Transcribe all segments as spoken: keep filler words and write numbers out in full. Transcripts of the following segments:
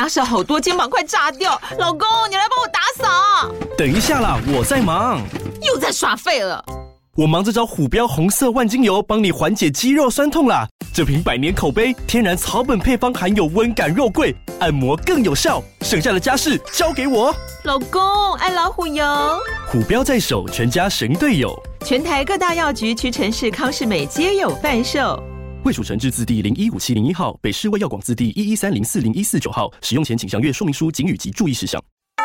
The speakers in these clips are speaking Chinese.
家事好多，肩膀快炸掉。老公，你来帮我打扫。 等一下啦，我在忙。 又在耍废了。 我忙着找虎标红色万金油，帮你缓解肌肉酸痛啦。这瓶百年口碑，天然草本配方，含有温感肉桂，按摩更有效。剩下的家事交给我。 老公，爱老虎油。 虎标在手，全家神队友。 全台各大药局、屈臣氏、康是美皆有贩售。 卫署成字字第零一五七零一号，北市卫药广字第一一三零四零一四九号。使用前请详阅说明书、警语及注意事项。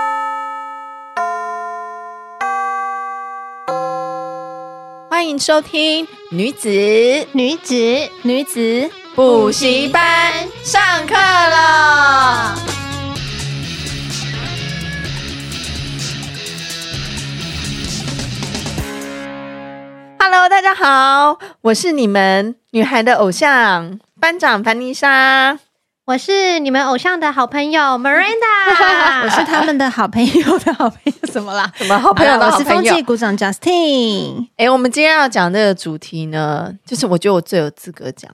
欢迎收听女子女子女子补习班上课了。Hello， 大家好，我是你们女孩的偶像班长凡妮莎， 我是你们偶像的好朋友 Miranda， 我是他们的好朋友的好朋友，怎么啦？ 什么好朋友的好朋友？ 我是风纪股长 Justin。 哎、欸，我们今天要讲这个主题呢，就是我觉得我最有资格讲，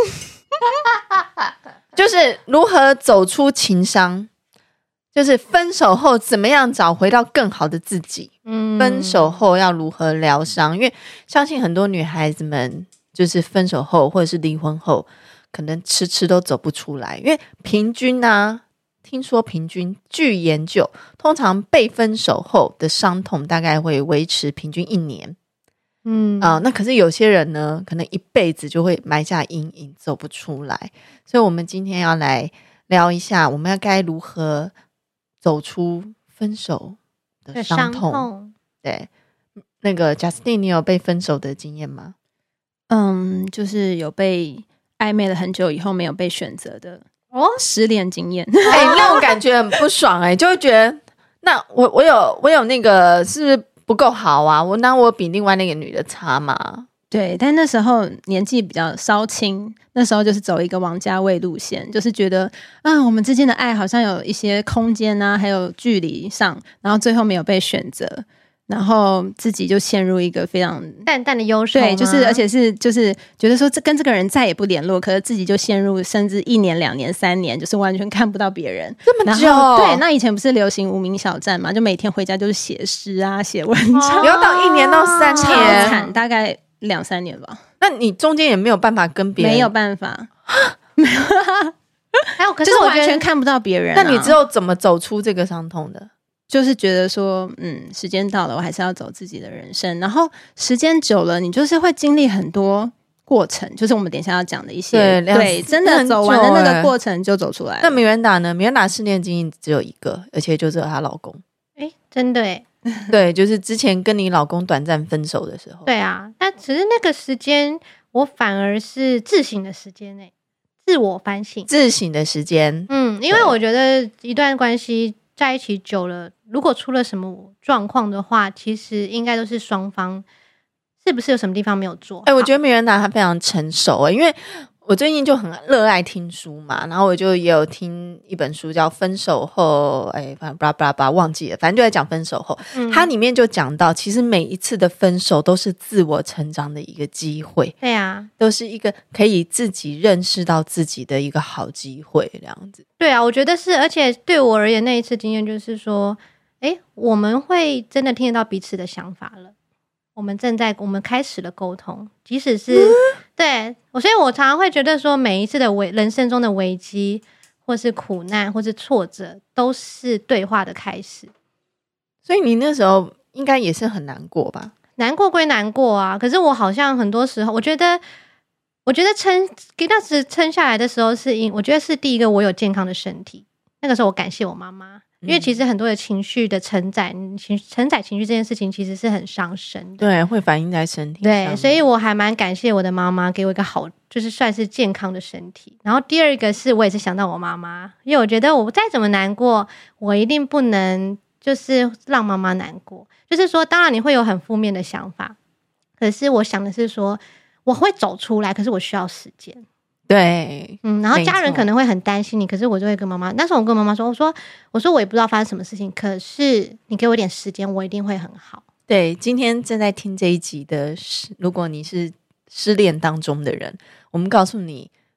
就是如何走出情伤，就是分手后怎么样找回到更好的自己。嗯，分手后要如何疗伤？因为相信很多女孩子们，就是分手后或者是离婚后，可能迟迟都走不出来。因为平均啊，听说平均据研究，通常被分手后的伤痛大概会维持平均一年。嗯啊、呃，那可是有些人呢，可能一辈子就会埋下阴影，走不出来。所以我们今天要来聊一下，我们要该如何走出分手的伤痛。 痛对，那个 Justin， 你有被分手的经验吗？ 嗯，就是有被暧昧了很久以后没有被选择的哦，失恋经验。 哎、欸，那种感觉很不爽哎、欸，就会觉得那我我有我有那个是不是不够好啊？我那我比另外那个女的差嘛？ 对，但那时候年纪比较稍轻，那时候就是走一个王家卫路线，就是觉得啊，我们之间的爱好像有一些空间啊，还有距离上，然后最后没有被选择，然后自己就陷入一个非常淡淡的忧愁。 对，就是而且是就是觉得说这跟这个人再也不联络，可是自己就陷入甚至一年、两年、三年，就是完全看不到别人这么久。 对，那以前不是流行无名小站嘛，就每天回家就是写诗啊、写文章， 不要到一年到三年， 超惨，大概两三年吧。 那你中间也没有办法跟别人？ 没有办法，没有， 还有可是就是完全看不到别人、啊。 那你之后怎么走出这个伤痛的？ 就是觉得说，嗯，时间到了，我还是要走自己的人生。然后时间久了，你就是会经历很多过程，就是我们等一下要讲的一些，对，对真的走完的那个过程就走出来了。 那米兰达呢？米兰达失恋经验只有一个，而且就只有她老公。 哎、欸，真的哎。 对，就是之前跟你老公短暂分手的时候。 对啊，但只是那个时间，我反而是自省的时间诶，自我反省、 自省的时间。 嗯，因为我觉得一段关系在一起久了，如果出了什么状况的话，其实应该都是双方是不是有什么地方没有做好。 哎、欸，我觉得米兰达她非常成熟哎、欸，因为我最近就很热爱听书嘛，然后我就也有听一本书叫《分手后》，哎，反正巴拉巴拉巴拉忘记了，反正就在讲分手后。嗯、它里面就讲到，其实每一次的分手都是自我成长的一个机会。 对啊， 都是一个可以自己认识到自己的一个好机会，这样子。 对啊，我觉得是，而且对我而言，那一次经验就是说，哎，我们会真的听得到彼此的想法了。我们正在，我们开始了沟通，即使是、嗯、对我，所以我常常会觉得说，每一次的危人生中的危机，或是苦难，或是挫折，都是对话的开始。 所以你那时候应该也是很难过吧？ 难过归难过啊，可是我好像很多时候，我觉得，我觉得撑给那时撑下来的时候是因，我觉得是第一个，我有健康的身体。那个时候我感谢我妈妈。因为其实很多的情绪的承载，情承载情绪这件事情其实是很伤身的， 对，会反映在身体上。 对，所以我还蛮感谢我的妈妈给我一个好，就是算是健康的身体。然后第二个是我也是想到我妈妈，因为我觉得我再怎么难过，我一定不能就是让妈妈难过。就是说，当然你会有很负面的想法，可是我想的是说，我会走出来，可是我需要时间。 对， 嗯，然后家人可能会很担心你，可是我就会跟妈妈，那时候我跟妈妈说，我说，我说我也不知道发生什么事情，可是你给我一点时间，我一定会很好。 对，今天正在听这一集的，如果你是失恋当中的人，我们告诉你，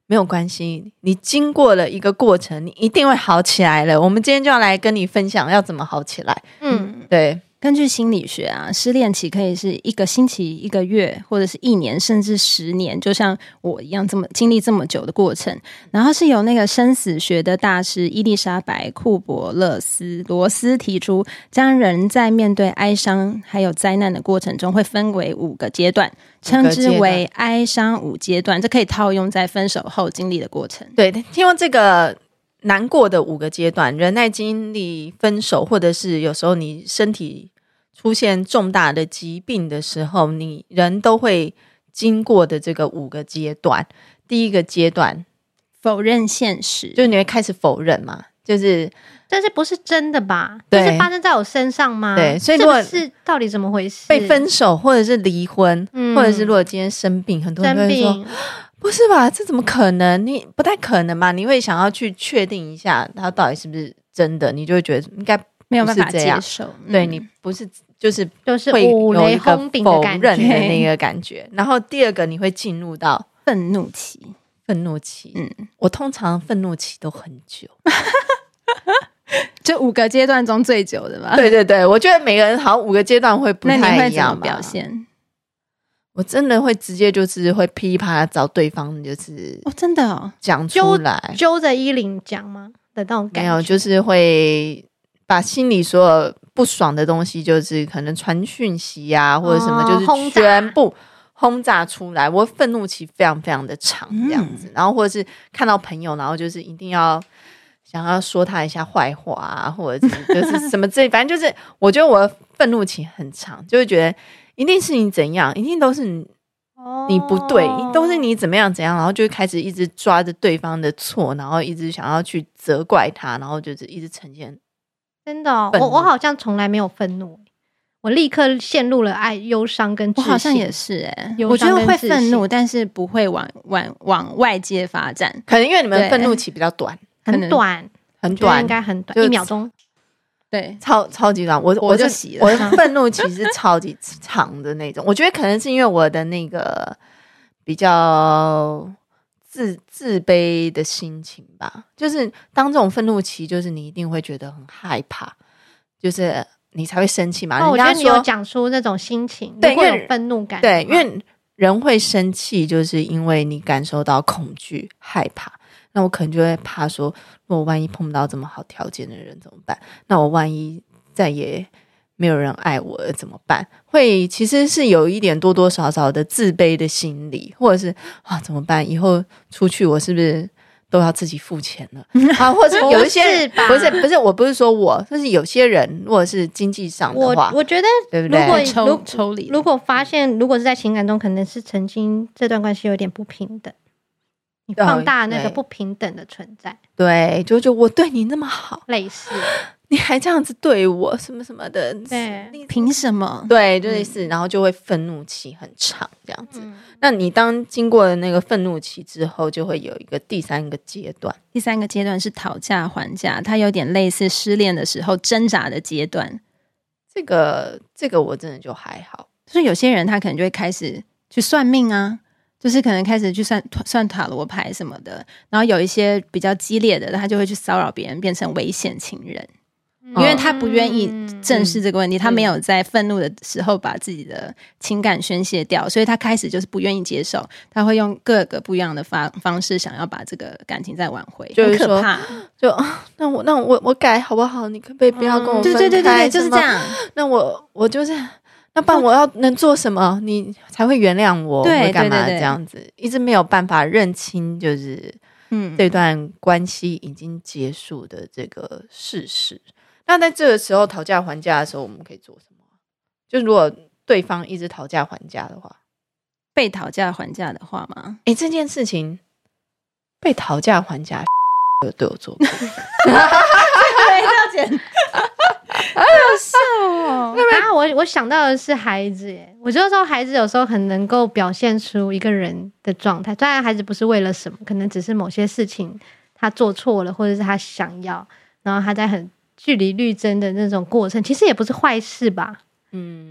没有关系，你经过了一个过程，你一定会好起来了。我们今天就要来跟你分享要怎么好起来。 嗯， 对。 根据心理学啊，失恋期可以是一个星期、一个月，或者是一年，甚至十年，就像我一样这么经历这么久的过程。然后是由那个生死学的大师伊丽莎白·库伯勒斯罗斯提出，将人在面对哀伤还有灾难的过程中，会分为五个阶段，称之为哀伤五阶段。这可以套用在分手后经历的过程。 对，听说这个难过的五个阶段，人在经历分手，或者是有时候你身体出现重大的疾病的时候，你人都会经过的这个五个阶段。第一个阶段， 否认现实， 就是你会开始否认嘛，就是但是不是真的吧？就是发生在我身上吗？ 对，所以如果是不是到底怎么回事？ 被分手，或者是离婚，嗯、或者是如果今天生病，很多人都会说不是吧，这怎么可能？你不太可能嘛？你会想要去确定一下它到底是不是真的，你就会觉得应该没有办法接受。 嗯、对，你不是就是就是会有一个否认的那个感觉。然后第二个，你会进入到愤怒期。 愤怒期，嗯，我通常愤怒期都很久， 就五个阶段中最久的吧。 对对对，我觉得每个人好像五个阶段会不太一样。 那你会怎么表现？ 我真的会直接就是会噼里啪啦找对方，就是哦，真的哦， 讲出来， 揪着衣领讲吗的那种感觉？ 没有，就是会把心里所有不爽的东西，就是可能传讯息啊，或者什么，就是全部轰炸出来。我愤怒期非常非常的长，这样子，嗯、然后或者是看到朋友，然后就是一定要想要说他一下坏话啊，或者是就是什么之类，反正就是我觉得我的愤怒期很长，就会觉得。一定是你怎样，一定都是 你,、哦、你不对，都是你怎么样怎样，然后就开始一直抓着对方的错，然后一直想要去责怪他，然后就是一直呈现。 真的、哦，我我好像从来没有愤怒，我立刻陷入了爱、忧伤跟自信。 我好像也是哎、欸，我觉得会愤怒，但是不会往往往外界发展， 可能因为你们愤怒期比较短， 很短， 很短， 应该很短，一秒钟。 对， 超超级短，我我就洗了。我的愤怒其实超级长的那种。我觉得可能是因为我的那个比较自自卑的心情吧。就是当这种愤怒期，就是你一定会觉得很害怕，就是你才会生气嘛。 哦，我觉得你有讲出那种心情，对，会有愤怒感。 对，因为人会生气，就是因为你感受到恐惧、害怕。那我可能就会怕说，如果万一碰不到这么好条件的人怎么办？那我万一再也没有人爱我了怎么办？会其实是有一点多多少少的自卑的心理，或者是啊怎么办？以后出去我是不是都要自己付钱了？啊，或者有一些人不是不是，我不是说我，就是有些人如果是经济上的话， 我我觉得对不对？ 如果抽抽离， 如果发现如果是在情感中，可能是曾经这段关系有点不平等。你放大那个不平等的存在， 对，就就我对你那么好， 类似， 你还这样子对我，什么什么的， 对， 凭什么？ 对，就类似，嗯、然后就会愤怒期很长这样子。嗯、那你当经过了那个愤怒期之后，就会有一个第三个阶段， 第三个阶段是讨价还价，它有点类似失恋的时候挣扎的阶段。 这个这个我真的就还好， 所以有些人他可能就会开始去算命啊。就是可能开始去算算塔罗牌什么的，然后有一些比较激烈的，他就会去骚扰别人，变成危险情人，嗯、因为他不愿意正视这个问题，嗯、他没有在愤怒的时候把自己的情感宣泄掉，所以他开始就是不愿意接受，他会用各个不一样的方方式想要把这个感情再挽回， 就是说很可怕。 就那我那我我改好不好？你可不可以不要跟我分开？ 对对对对，就是这样。 那我我就是。那不然我要能做什么，你才会原谅我？ 对， 会干嘛对对对这样子？一直没有办法认清，就是嗯，这段关系已经结束的这个事实。那在这个时候讨价还价的时候，我们可以做什么？就如果对方一直讨价还价的话， 被讨价还价的话吗？ 哎，这件事情被讨价还价有对我做过。 没要剪。好笑哦！ 啊，我我想到的是孩子耶。我觉得说孩子有时候很能够表现出一个人的状态，虽然孩子不是为了什么，可能只是某些事情他做错了，或者是他想要，然后他在很据理力争的那种过程，其实也不是坏事吧？ 嗯，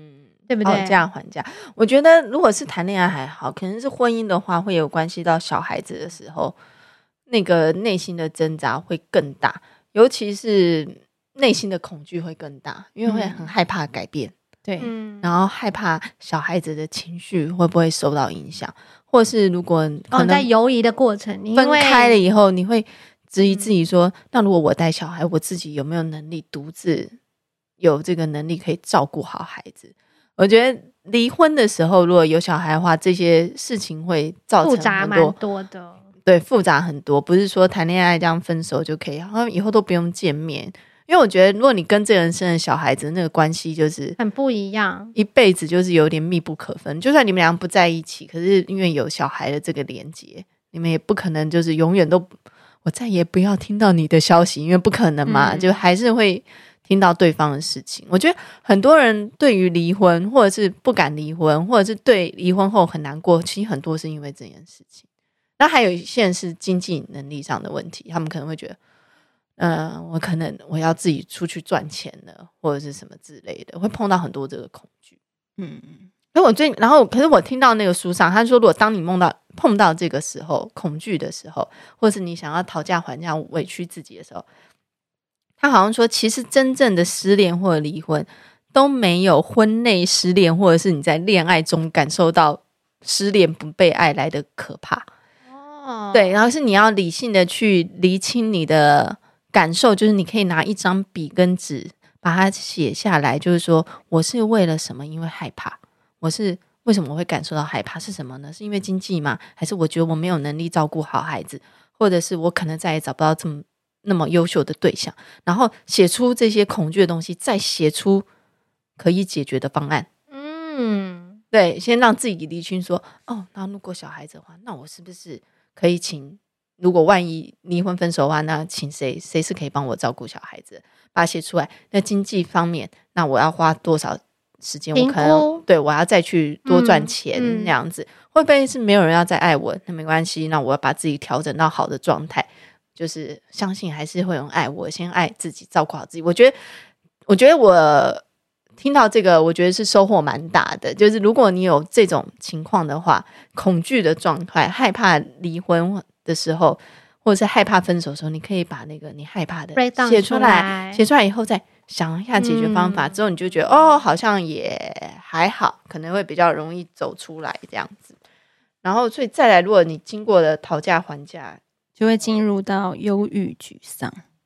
对不对？ 讨价还价。我觉得如果是谈恋爱还好，可能是婚姻的话，会有关系到小孩子的时候，那个内心的挣扎会更大，尤其是内心的恐惧会更大，因为会很害怕改变。嗯对， 嗯， 然后害怕小孩子的情绪会不会受到影响，或是如果可能在游移的过程， 分开了以后，你会质疑自己说、嗯、那如果我带小孩，我自己有没有能力独自有这个能力可以照顾好孩子？我觉得离婚的时候如果有小孩的话，这些事情会造成很多复杂蛮多的， 对，复杂很多，不是说谈恋爱这样分手就可以，好像以后都不用见面。因为我觉得如果你跟这个人生了小孩子，那个关系就是很不一样， 一辈子就是有点密不可分。就算你们俩不在一起，可是因为有小孩的这个连结，你们也不可能就是永远都我再也不要听到你的消息，因为不可能嘛、嗯、就还是会听到对方的事情。我觉得很多人对于离婚或者是不敢离婚，或者是对离婚后很难过，其实很多是因为这件事情。那还有一些人是经济能力上的问题，他们可能会觉得呃，我可能我要自己出去赚钱了，或者是什么之类的，会碰到很多这个恐惧。嗯，因为我最然后可是我听到那个书上他说，如果当你梦到碰到这个时候恐惧的时候，或者是你想要讨价还价委屈自己的时候，他好像说其实真正的失恋或者离婚都没有婚内失恋或者是你在恋爱中感受到失恋不被爱来的可怕。哦，对，然后是你要理性的去厘清你的感受，就是你可以拿一张笔跟纸把它写下来，就是说我是为了什么因为害怕，我是为什么我会感受到害怕，是什么呢？是因为经济吗？还是我觉得我没有能力照顾好孩子，或者是我可能再也找不到这么那么优秀的对象，然后写出这些恐惧的东西，再写出可以解决的方案。嗯，对，先让自己厘清说，哦，那如果小孩子的话，那我是不是可以请，如果万一离婚分手的话，那请谁谁是可以帮我照顾小孩子，把它写出来。那经济方面，那我要花多少时间，我可能对我要再去多赚钱、嗯嗯、那样子，会不会是没有人要再爱我？那没关系，那我要把自己调整到好的状态，就是相信还是会有人爱我，先爱自己，照顾好自己。我觉得我觉得我听到这个我觉得是收获蛮大的，就是如果你有这种情况的话，恐惧的状态，害怕离婚的时候，或者是害怕分手的时候，你可以把那个你害怕的写出来，写出来以后再想一下解决方法、嗯、之后你就觉得哦，好像也还好，可能会比较容易走出来这样子。然后所以再来，如果你经过了讨价还价， 就会进入到忧郁沮丧。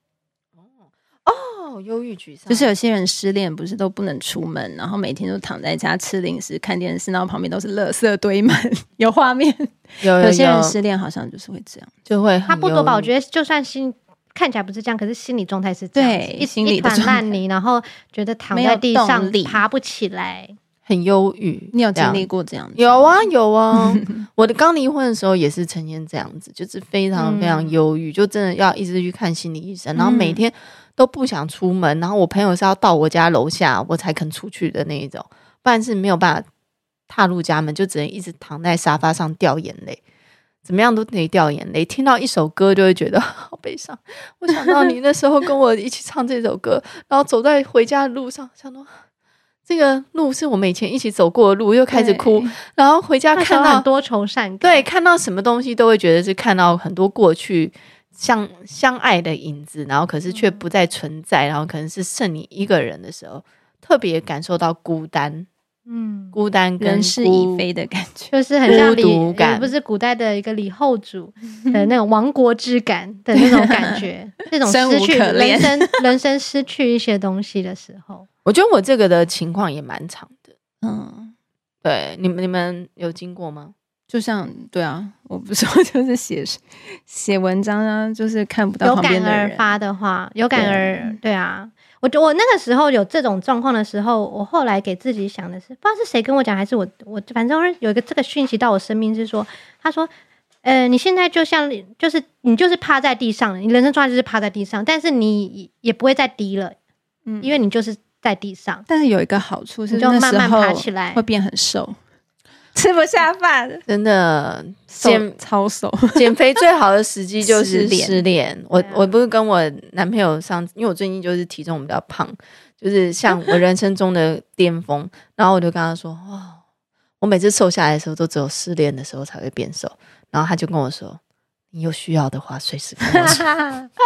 哦，忧郁沮丧， 就是有些人失恋不是都不能出门，然后每天都躺在家吃零食看电视，然后旁边都是垃圾堆满，有画面。 有, 有, 有, 有些人失恋好像就是会这样， 就会差不多吧。我觉得就算心看起来不是这样，可是心理状态是这样， 对， 一心理一团烂泥，然后觉得躺在地上爬不起来， 很忧郁。 你有经历过这样子？ 有啊有啊我的刚离婚的时候也是呈现这样子，就是非常非常忧郁、嗯、就真的要一直去看心理医生，然后每天都不想出门，然后我朋友是要到我家楼下我才肯出去的那一种，不然是没有办法踏入家门，就只能一直躺在沙发上掉眼泪，怎么样都得掉眼泪。听到一首歌就会觉得好悲伤，我想到你那时候跟我一起唱这首歌然后走在回家的路上，想到这个路是我们以前一起走过的路，又开始哭，然后回家看到很多愁善感， 对，看到什么东西都会觉得是看到很多过去相相爱的影子，然后可是却不再存在、嗯、然后可能是剩你一个人的时候，特别感受到孤单，嗯，孤单跟人事已非的感觉， 就是很像李感，不是古代的一个李后主的那种亡国之感的那种感觉那种失去人生人生失去一些东西的时候， 我觉得我这个的情况也蛮长的。嗯，对，你们你们有经过吗？ 就像对啊，我不是说就是写写文章啊，就是看不到旁边的人， 有感而发的话，有感而 对, 对啊。我我那个时候有这种状况的时候，我后来给自己想的是，不知道是谁跟我讲，还是我我反正有一个这个讯息到我生命是说，他说，呃，你现在就像就是你就是趴在地上了，你人生状态就是趴在地上，但是你也不会再低了，嗯，因为你就是在地上。 但是有一个好处是， 你就慢慢爬起来， 会变很瘦。 吃不下饭， 真的减超瘦。 减肥最好的时机就是失恋失恋。我我不是跟我男朋友上，因为我最近就是体重比较胖，就是像我人生中的巅峰。然后我就跟他说，哦，我每次瘦下来的时候，都只有失恋的时候才会变瘦。然后他就跟我说，你有需要的话，随时跟我说。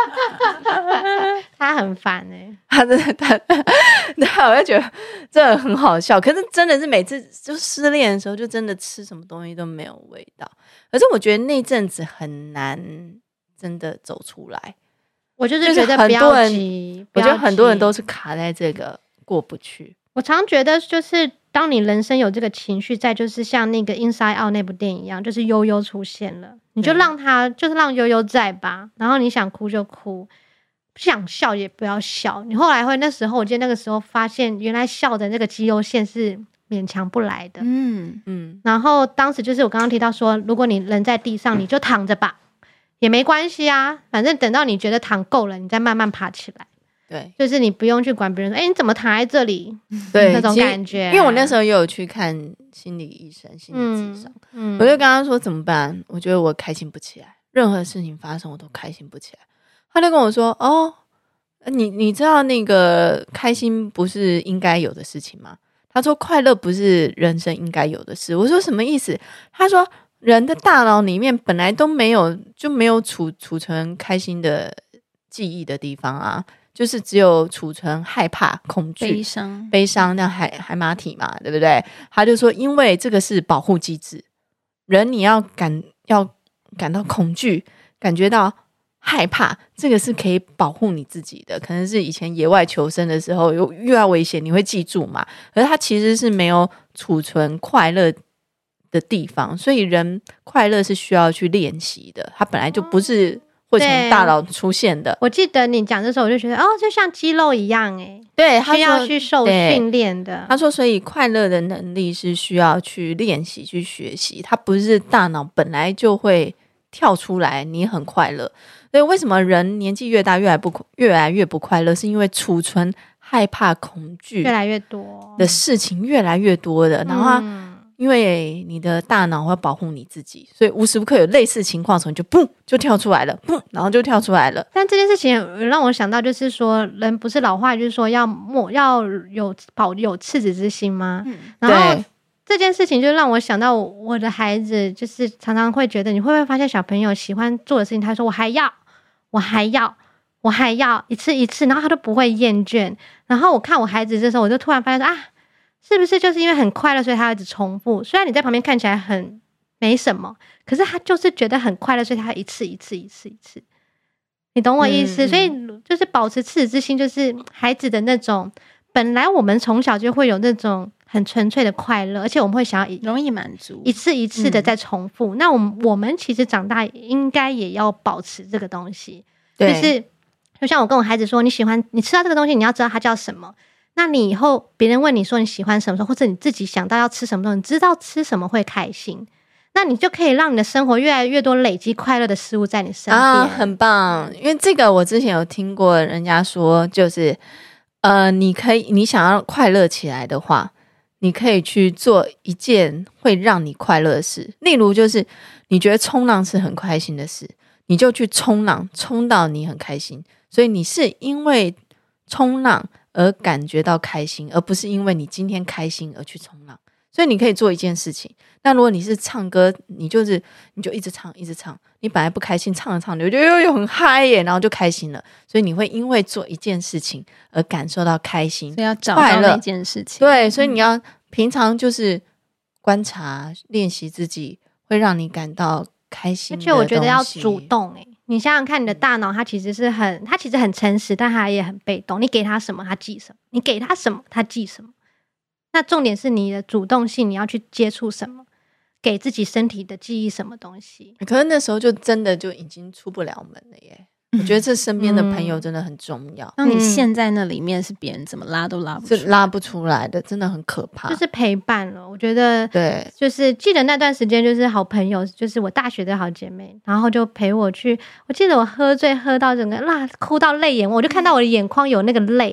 他很烦哎、欸， 他真的他，他我就觉得真的很好笑。可是真的是每次就失恋的时候，就真的吃什么东西都没有味道。可是我觉得那阵子很难真的走出来。 我就是觉得不要急， 我觉得很多人都是卡在这个过不去。 我常觉得就是当你人生有这个情绪在，就是像那个 Inside Out 那部电影一样，就是悠悠出现了，你就让他就是让悠悠在吧，然后你想哭就哭，不想笑也不要笑。你后来会那时候，我记得那个时候发现原来笑的那个肌肉线是勉强不来的。 嗯嗯。然后当时就是我刚刚提到说，如果你人在地上，你就躺着吧，也没关系啊，反正等到你觉得躺够了，你再慢慢爬起来。 对， 就是你不用去管别人说，哎、欸，你怎么躺在这里？ 对， 那种感觉。 因为我那时候也有去看心理医生、心理咨商，嗯，我就跟他说怎么办？我觉得我开心不起来，任何事情发生我都开心不起来。他就跟我说，哦，你你知道那个开心不是应该有的事情吗？他说快乐不是人生应该有的事。我说什么意思？他说人的大脑里面本来都没有就没有储储存开心的记忆的地方啊。就是只有储存害怕、恐惧、 悲伤、 悲伤那海海马体嘛，对不对？他就说，因为这个是保护机制，人你要感要感到恐惧，感觉到害怕，这个是可以保护你自己的。可能是以前野外求生的时候有遇到危险，你会记住嘛。可是它其实是没有储存快乐的地方，所以人快乐是需要去练习的，它本来就不是。会从大脑出现的。 我记得你讲的时候，我就觉得哦，就像肌肉一样哎， 对， 需要去受训练的。 他说，所以快乐的能力是需要去练习、去学习，它不是大脑本来就会跳出来，你很快乐。所以为什么人年纪越大越来不越来越不快乐？是因为储存害怕、恐惧越来越多的事情越来越多的，然后他。嗯因为你的大脑会保护你自己，所以无时无刻有类似情况的时候，你就砰就跳出来了，砰，然后就跳出来了。 但这件事情让我想到，就是说，人不是老话就是说要莫要有保有赤子之心吗？嗯，然后这件事情就让我想到我的孩子，就是常常会觉得，你会不会发现小朋友喜欢做的事情，他说我还要，我还要，我还要一次一次，然后他都不会厌倦。然后我看我孩子的时候，我就突然发现说啊。是不是就是因为很快乐，所以他一直重复？虽然你在旁边看起来很没什么，可是他就是觉得很快乐，所以他一次一次一次一次，你懂我意思？嗯、所以就是保持赤子之心，就是孩子的那种。本来我们从小就会有那种很纯粹的快乐，而且我们会想要容易满足， 一次一次的在重复。嗯、那我们我们其实长大应该也要保持这个东西，就是就像我跟我孩子说，你喜欢你吃到这个东西，你要知道它叫什么。那你以后别人问你说你喜欢什么，或者你自己想到要吃什么东西，你知道吃什么会开心，那你就可以让你的生活越来越多累积快乐的事物在你身边啊， 很棒。因为这个我之前有听过人家说，就是呃，你可以你想要快乐起来的话，你可以去做一件会让你快乐的事，例如就是你觉得冲浪是很开心的事，你就去冲浪，冲到你很开心，所以你是因为冲浪而感觉到开心，而不是因为你今天开心而去冲浪。所以你可以做一件事情。那如果你是唱歌，你就是你就一直唱一直唱，你本来不开心，唱着唱着就又又很嗨耶，然后就开心了。所以你会因为做一件事情而感受到开心， 所以要找到那件事情。 对，所以你要平常就是观察练习自己会让你感到开心的东西。 而且我觉得要主动耶，你想想看，你的大脑它其实是很，它其实很诚实，但它也很被动。你给它什么，它记什么；你给它什么，它记什么。那重点是你的主动性，你要去接触什么，给自己身体的记忆什么东西。 可是那时候就真的就已经出不了门了耶。我觉得这身边的朋友真的很重要。 那、嗯、你陷在那里面，是别人怎么拉都拉不出来， 是拉不出来的，真的很可怕。 就是陪伴了，我觉得对， 就是记得那段时间，就是好朋友，就是我大学的好姐妹，然后就陪我去。我记得我喝醉喝到整个啦，哭到泪眼，我就看到我的眼眶有那个泪。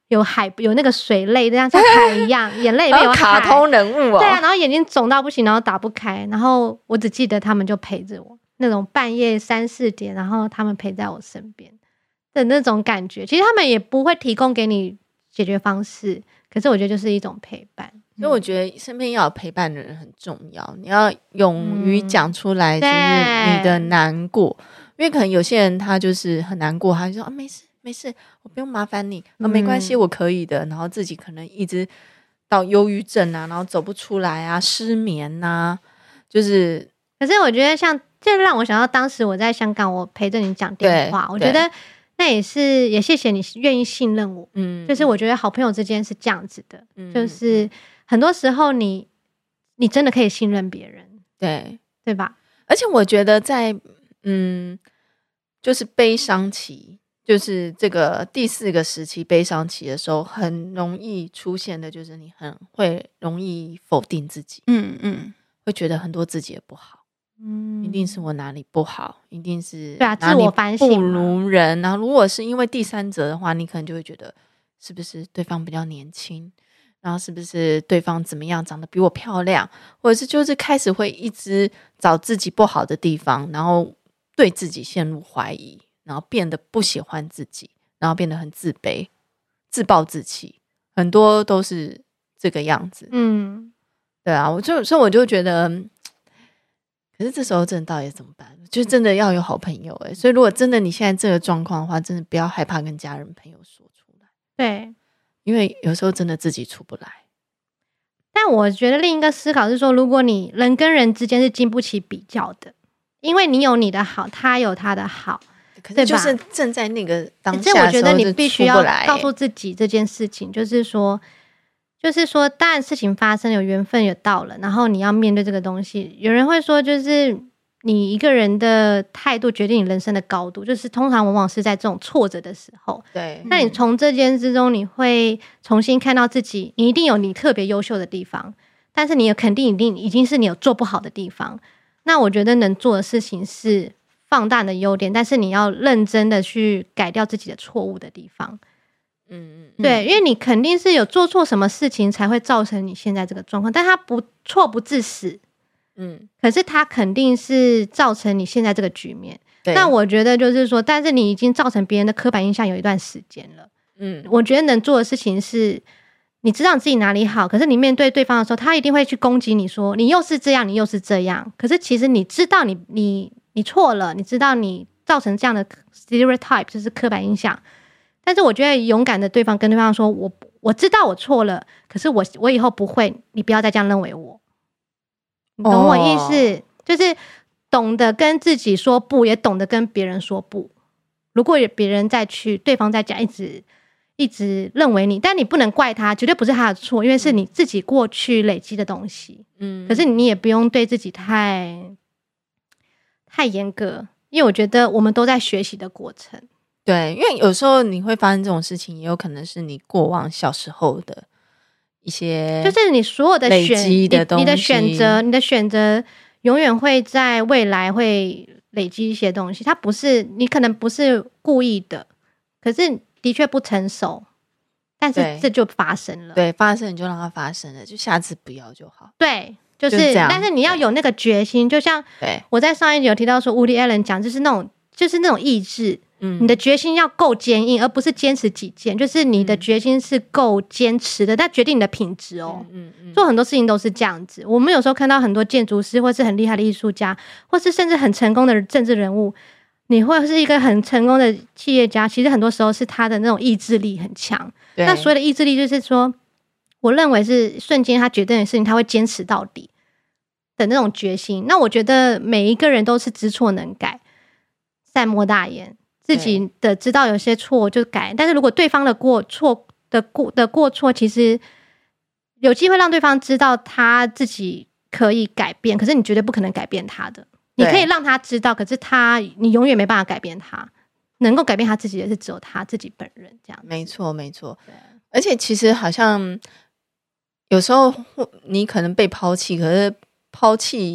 有海有那个水泪，这样像海一样，眼泪里面有海， 卡通人物哦。 对啊，然后眼睛肿到不行，然后打不开，然后我只记得他们就陪着我，那种半夜三四点，然后他们陪在我身边的那种感觉。其实他们也不会提供给你解决方式，可是我觉得就是一种陪伴。 所以我觉得身边要有陪伴的人很重要，你要勇于讲出来，就是你的难过、嗯、因为可能有些人他就是很难过，他就说啊没事没事，我不用麻烦你啊，没关系、嗯、我可以的，然后自己可能一直到忧郁症啊，然后走不出来啊，失眠啊，就是可是我觉得像这让我想到当时我在香港，我陪着你讲电话，我觉得那也是也谢谢你愿意信任我，嗯，就是我觉得好朋友之间是这样子的、嗯、就是很多时候你你真的可以信任别人， 对对吧？ 而且我觉得在嗯，就是悲伤期，就是这个第四个时期悲伤期的时候，很容易出现的就是你很会容易否定自己，嗯嗯，会觉得很多自己也不好，嗯，一定是我哪里不好，一定是对啊，自我反省不如人。然后如果是因为第三者的话，你可能就会觉得是不是对方比较年轻，然后是不是对方怎么样长得比我漂亮，或者是就是开始会一直找自己不好的地方，然后对自己陷入怀疑，然后变得不喜欢自己，然后变得很自卑，自暴自弃，很多都是这个样子。嗯，对啊，我就所以我就觉得，可是这时候真的到底怎么办？就真的要有好朋友哎、欸。所以如果真的你现在这个状况的话，真的不要害怕跟家人朋友说出来。 对。 因为有时候真的自己出不来。 但我觉得另一个思考是说，如果你人跟人之间是经不起比较的，因为你有你的好，他有他的好， 可是就是正在那个当下的时候， 我觉得你必须要告诉自己这件事情，就是说就是说当然事情发生有缘分有到了，然后你要面对这个东西。有人会说就是你一个人的态度决定你人生的高度，就是通常往往是在这种挫折的时候。 对， 那你从这件之中，你会重新看到自己，你一定有你特别优秀的地方，但是你也肯定一定已经是你有做不好的地方。那我觉得能做的事情是放大你的优点，但是你要认真的去改掉自己的错误的地方。嗯嗯，对，因为你肯定是有做错什么事情才会造成你现在这个状况，但它不错不致死。嗯，可是它肯定是造成你现在这个局面。那我觉得就是说，但是你已经造成别人的刻板印象有一段时间了。嗯，我觉得能做的事情是，你知道你自己哪里好，可是你面对对方的时候，他一定会去攻击你说你又是这样，你又是这样。可是其实你知道你你你错了，你知道你造成这样的 stereotype 就是刻板印象。但是我觉得勇敢的对方跟对方说，我我知道我错了，可是我我以后不会，你不要再这样认为我。你懂我意思、哦、就是懂得跟自己说不，也懂得跟别人说不。如果有别人再去对方在讲一直一直认为你，但你不能怪他，绝对不是他的错，因为是你自己过去累积的东西。嗯，可是你也不用对自己太太严格，因为我觉得我们都在学习的过程。 对，因为有时候你会发生这种事情，也有可能是你过往小时候的一些就是你所有的选你, 你的选择你的选择永远会在未来会累积一些东西，它不是你可能不是故意的，可是的确不成熟，但是这就发生了。 对，发生你就让它发生了，就下次不要就好。 对，就是就但是你要有那个决心，就像我在上一集有提到说 Woody Allen 讲就是那种就是那种意志，嗯，你的决心要够坚硬，而不是坚持己见，就是你的决心是够坚持的，但决定你的品质哦。嗯嗯，做很多事情都是这样子。我们有时候看到很多建筑师，或是很厉害的艺术家，或是甚至很成功的政治人物，你会是一个很成功的企业家，其实很多时候是他的那种意志力很强。那所谓的意志力，就是说，我认为是瞬间他决定的事情，他会坚持到底的那种决心。那我觉得每一个人都是知错能改。善莫大焉，自己的知道有些错就改，但是如果对方的过错的过的过错，其实有机会让对方知道他自己可以改变，可是你绝对不可能改变他的。你可以让他知道，可是他你永远没办法改变他，能够改变他自己的是只有他自己本人。这样没错没错。而且其实好像有时候你可能被抛弃，可是抛弃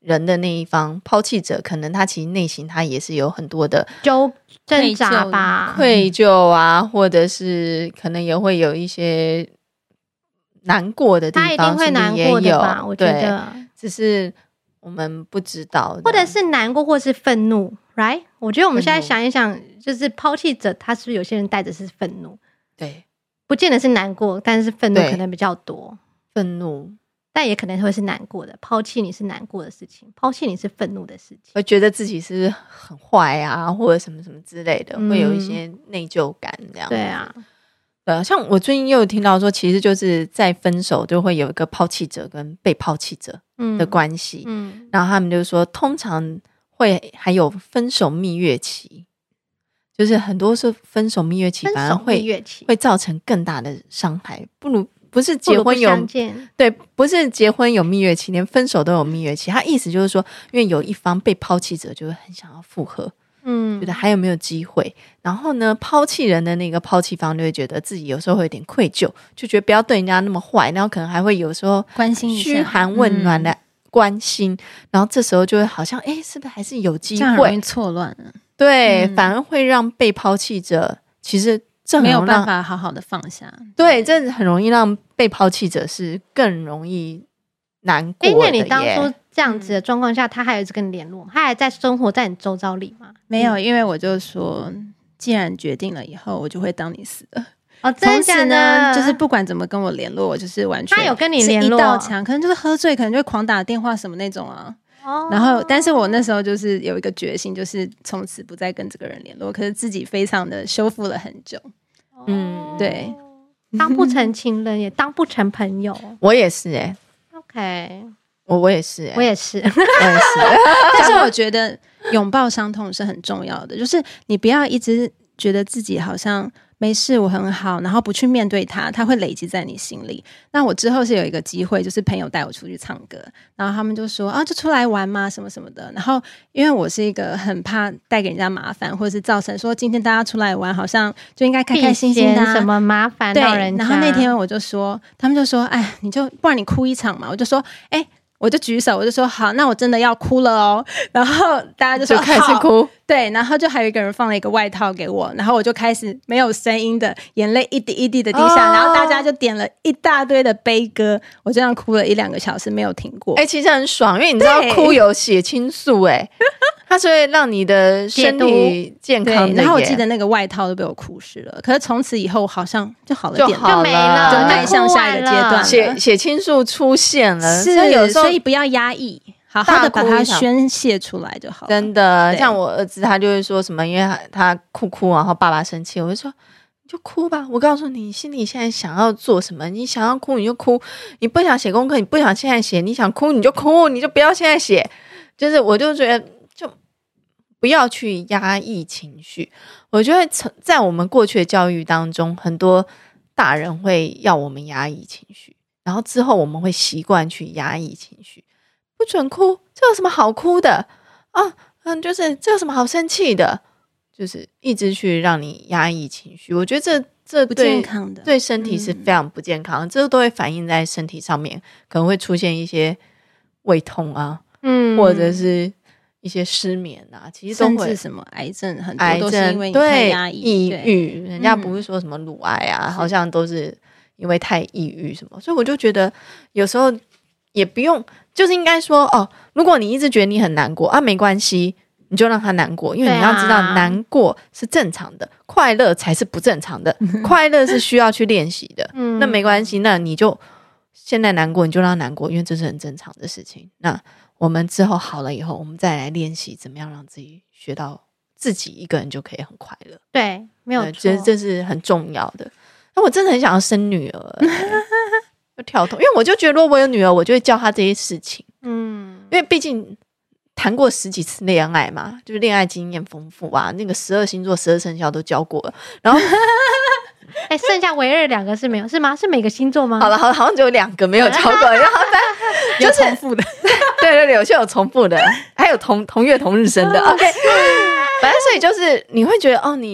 人的那一方，抛弃者可能他其实内心他也是有很多的纠挣扎吧， 愧疚啊，或者是可能也会有一些难过的地方， 他一定会难过的吧？我觉得只是我们不知道， 或者是难过，或是愤怒 ，right？ 我觉得我们现在想一想，就是抛弃者，他是不是有些人带着是愤怒？ 对， 不见得是难过，但是愤怒可能比较多。 愤怒， 但也可能会是难过的。抛弃你是难过的事情，抛弃你是愤怒的事情， 会觉得自己是很坏啊，或者什么什么之类的， 嗯、 会有一些内疚感这样。 对啊。 对，像我最近又有听到说，其实就是在分手就会有一个抛弃者跟被抛弃者的关系，嗯嗯、然后他们就说，通常会还有分手蜜月期，就是很多是分手蜜月期，反而会会造成更大的伤害，不如不是结婚有对，不是结婚有蜜月期，连分手都有蜜月期。他意思就是说，因为有一方被抛弃者就会很想要复合。嗯，觉得还有没有机会？然后呢，抛弃人的那个抛弃方就会觉得自己有时候会有点愧疚，就觉得不要对人家那么坏，然后可能还会有时候关心一下， 嘘寒问暖的关心，嗯、然后这时候就会好像，哎，是不是还是有机会？ 这样容易错乱了。 对， 嗯、 反而会让被抛弃者其实这没有办法好好的放下。 对，这很容易让被抛弃者是更容易难过的耶。 那你当初这样子的状况下，他还有一直跟你联络吗？他还在生活在你周遭里吗？ 没有，因为我就说，既然决定了以后，我就会当你死了。 哦，真的假的？ 呢，就是不管怎么跟我联络，我就是完全他有跟你联络， 一道墙，可能就是喝醉，可能就会狂打电话什么那种啊。哦、然后，但是我那时候就是有一个决心，就是从此不再跟这个人联络。可是自己非常的修复了很久。嗯，对， 当不成情人，也当不成朋友。 我也是哎、欸。 OK。 我我也是、欸， 我也是，我也是。 但是我觉得拥抱伤痛是很重要的，就是你不要一直觉得自己好像没事，我很好，然后不去面对它，它会累积在你心里。那我之后是有一个机会，就是朋友带我出去唱歌，然后他们就说啊，就出来玩嘛，什么什么的。然后因为我是一个很怕带给人家麻烦，或者是造成说今天大家出来玩，好像就应该开开心心的、啊， 什么麻烦到人家。 然后那天我就说，他们就说，哎，你就不然你哭一场嘛。我就说，哎。我就举手，我就说好，那我真的要哭了哦。然后大家就说就开始哭， 对，然后就还有一个人放了一个外套给我，然后我就开始没有声音的眼泪一滴一滴的滴下，哦、然后大家就点了一大堆的悲歌，我这样哭了一两个小时没有停过。 哎、欸，其实很爽，因为你知道哭有血清素、欸，哎，它是会让你的身体健康的。 然后我记得那个外套都被我哭湿了，可是从此以后好像就好了点， 就好了， 就没了， 就迈向下一个阶段， 血血清素出现了， 是所以有时候。 所以不要压抑，好好的把它宣泄出来就好了。 真的，像我儿子，他就会说什么，因为他他哭哭，然后爸爸生气，我就说你就哭吧。我告诉你，你心里现在想要做什么，你想要哭你就哭，你不想写功课，你不想现在写，你想哭你就哭，你就不要现在写。就是我就觉得，就不要去压抑情绪。我觉得在我们过去的教育当中，很多大人会要我们压抑情绪。然后之后我们会习惯去压抑情绪，不准哭，这有什么好哭的啊？嗯，就是这有什么好生气的？就是一直去让你压抑情绪，我觉得这这对不健康的， 对身体是非常不健康的，嗯、这都会反映在身体上面，可能会出现一些胃痛啊，嗯，或者是一些失眠啊，其实都会甚至什么癌症，很多都是因为你太压抑、 抑郁，人家不是说什么乳癌啊，嗯、好像都是。因为太抑郁什么，所以我就觉得有时候也不用，就是应该说哦，如果你一直觉得你很难过啊，没关系，你就让他难过，因为你要知道难过是正常的，快乐才是不正常的，快乐是需要去练习的。嗯，那没关系，那你就现在难过，你就让他难过，因为这是很正常的事情。那我们之后好了以后，我们再来练习怎么样让自己学到自己一个人就可以很快乐。 对，没有错， 其实这是很重要的。那我真的很想要生女儿、欸，就跳脱，因为我就觉得，如果我有女儿，我就会教她这些事情。嗯，因为毕竟谈过十几次恋爱嘛，就是恋爱经验丰富啊，那个十二星座、十二生肖都教过了。然后， 哎、欸，剩下唯二两个是没有，是吗？是每个星座吗？ 好了，好了，好像只有两个没有教过，然后但、就是、 有重复的， 对对对，有些有重复的，还有同同月同日生的。OK， 反正所以就是你会觉得哦，你。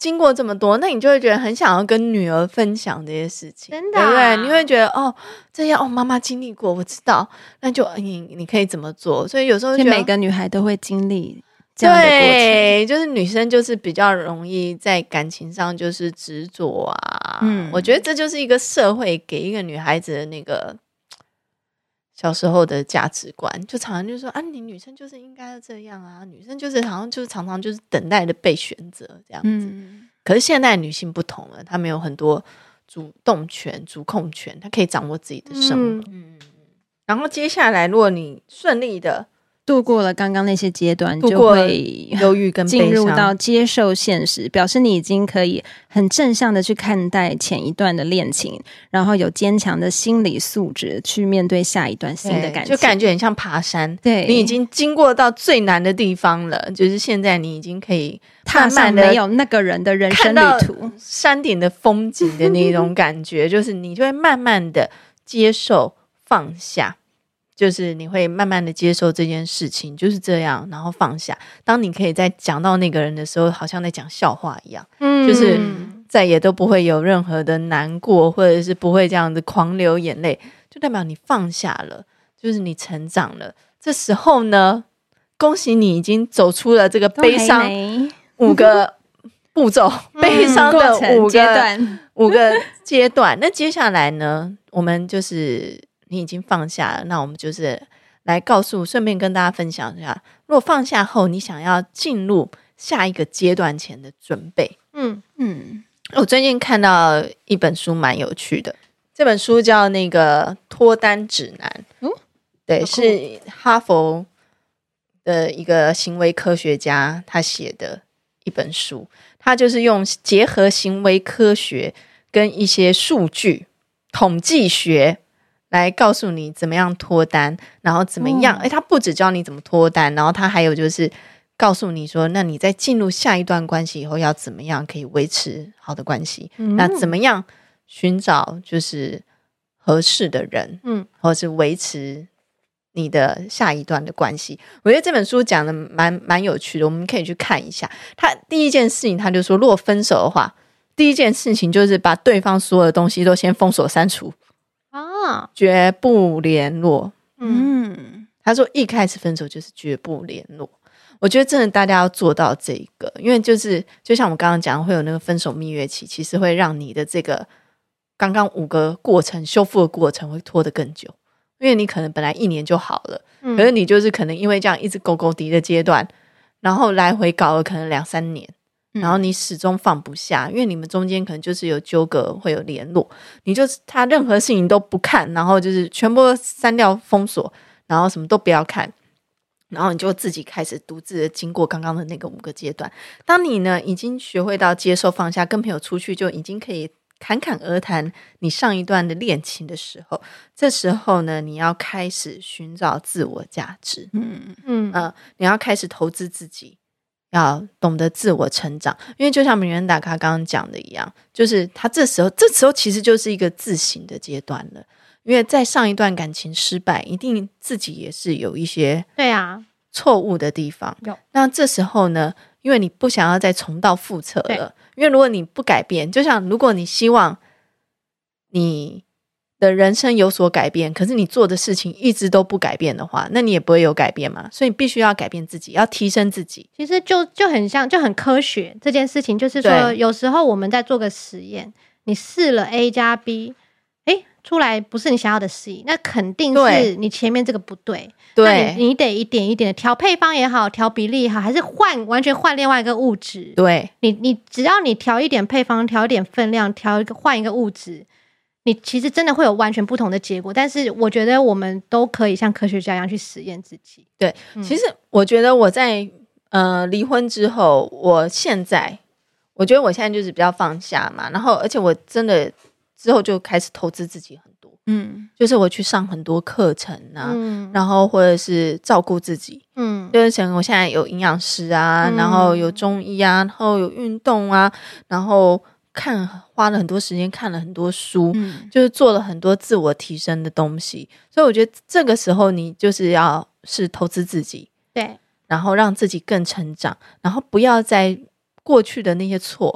经过这么多，那你就会觉得很想要跟女儿分享这些事情， 真的、啊、 对不对？你会觉得哦，这样哦，妈妈经历过，我知道，那就你你可以怎么做？所以有时候就觉得每个女孩都会经历这样的过程， 对，就是女生就是比较容易在感情上就是执着啊。嗯，我觉得这就是一个社会给一个女孩子的那个小时候的价值观，就常常就说啊，你女生就是应该要这样啊，女生就是好像就是常常就是等待的被选择这样子。嗯，可是现在女性不同了，她们有很多主动权、主控权，她可以掌握自己的生活。嗯，然后接下来，如果你顺利的度过了刚刚那些阶段， 就会忧郁跟悲伤， 进入到接受现实，表示你已经可以很正向的去看待前一段的恋情，然后有坚强的心理素质去面对下一段新的感情， 就感觉很像爬山。 对， 你已经经过到最难的地方了，就是现在你已经可以踏上没有那个人的人生旅途， 山顶的风景的那种感觉，就是你就会慢慢的接受放下。就是你会慢慢的接受这件事情就是这样，然后放下。当你可以在讲到那个人的时候，好像在讲笑话一样，嗯，就是再也都不会有任何的难过，或者是不会这样子狂流眼泪，就代表你放下了，就是你成长了。这时候呢，恭喜你已经走出了这个悲伤五个步骤，悲伤的五个阶段，五个阶段。那接下来呢，我们就是你已经放下了，那我们就是来告诉，顺便跟大家分享一下，如果放下后你想要进入下一个阶段前的准备。嗯嗯，我最近看到一本书蛮有趣的，这本书叫那个脱单指南。嗯，对，是哈佛的一个行为科学家他写的一本书，他就是用结合行为科学跟一些数据统计学来告诉你怎么样脱单，然后怎么样、嗯、他不只教你怎么脱单，然后他还有就是告诉你说，那你在进入下一段关系以后要怎么样可以维持好的关系、嗯、那怎么样寻找就是合适的人，嗯，或者是维持你的下一段的关系。我觉得这本书讲的蛮蛮有趣的，我们可以去看一下。他第一件事情他就说，如果分手的话，第一件事情就是把对方所有的东西都先封锁删除啊，绝不联络。嗯，他说一开始分手就是绝不联络。我觉得真的大家要做到这个，因为就是就像我刚刚讲，会有那个分手蜜月期，其实会让你的这个刚刚五个过程修复的过程会拖得更久，因为你可能本来一年就好了、嗯、可是你就是可能因为这样一直勾勾敌的阶段，然后来回搞了可能两三年，然后你始终放不下、嗯、因为你们中间可能就是有纠葛，会有联络，你就是他任何事情都不看，然后就是全部删掉封锁，然后什么都不要看，然后你就自己开始独自的经过刚刚的那个五个阶段。当你呢已经学会到接受放下，跟朋友出去就已经可以侃侃而谈你上一段的恋情的时候，这时候呢你要开始寻找自我价值。嗯嗯呃，你要开始投资自己，要懂得自我成长。因为就像米兰达卡刚刚讲的一样，就是他这时候这时候其实就是一个自省的阶段了，因为在上一段感情失败，一定自己也是有一些对啊错误的地方。那这时候呢，因为你不想要再重蹈覆辙了，因为如果你不改变，就像如果你希望你的人生有所改变，可是你做的事情一直都不改变的话，那你也不会有改变嘛。所以你必须要改变自己，要提升自己。 其实就就很像就很科学这件事情，就是说有时候我们在做个实验，你试了 A 加 B， 诶出来不是你想要的 C， 那肯定是你前面这个不对。对，你, 你得一点一点的调配方也好，调比例也好，还是换完全换另外一个物质。对，你你只要你调一点配方，调一点分量，调一个换一个物质，你其实真的会有完全不同的结果。但是我觉得我们都可以像科学家一样去实验自己。 对、嗯、其实我觉得我在呃离婚之后，我现在我觉得我现在就是比较放下嘛，然后而且我真的之后就开始投资自己很多，嗯，就是我去上很多课程啊、嗯、然后或者是照顾自己，嗯，就是像我现在有营养师啊、嗯、然后有中医啊，然后有运动啊，然后看花了很多时间看了很多书、嗯、就是做了很多自我提升的东西。所以我觉得这个时候你就是要是投资自己，对，然后让自己更成长，然后不要在过去的那些错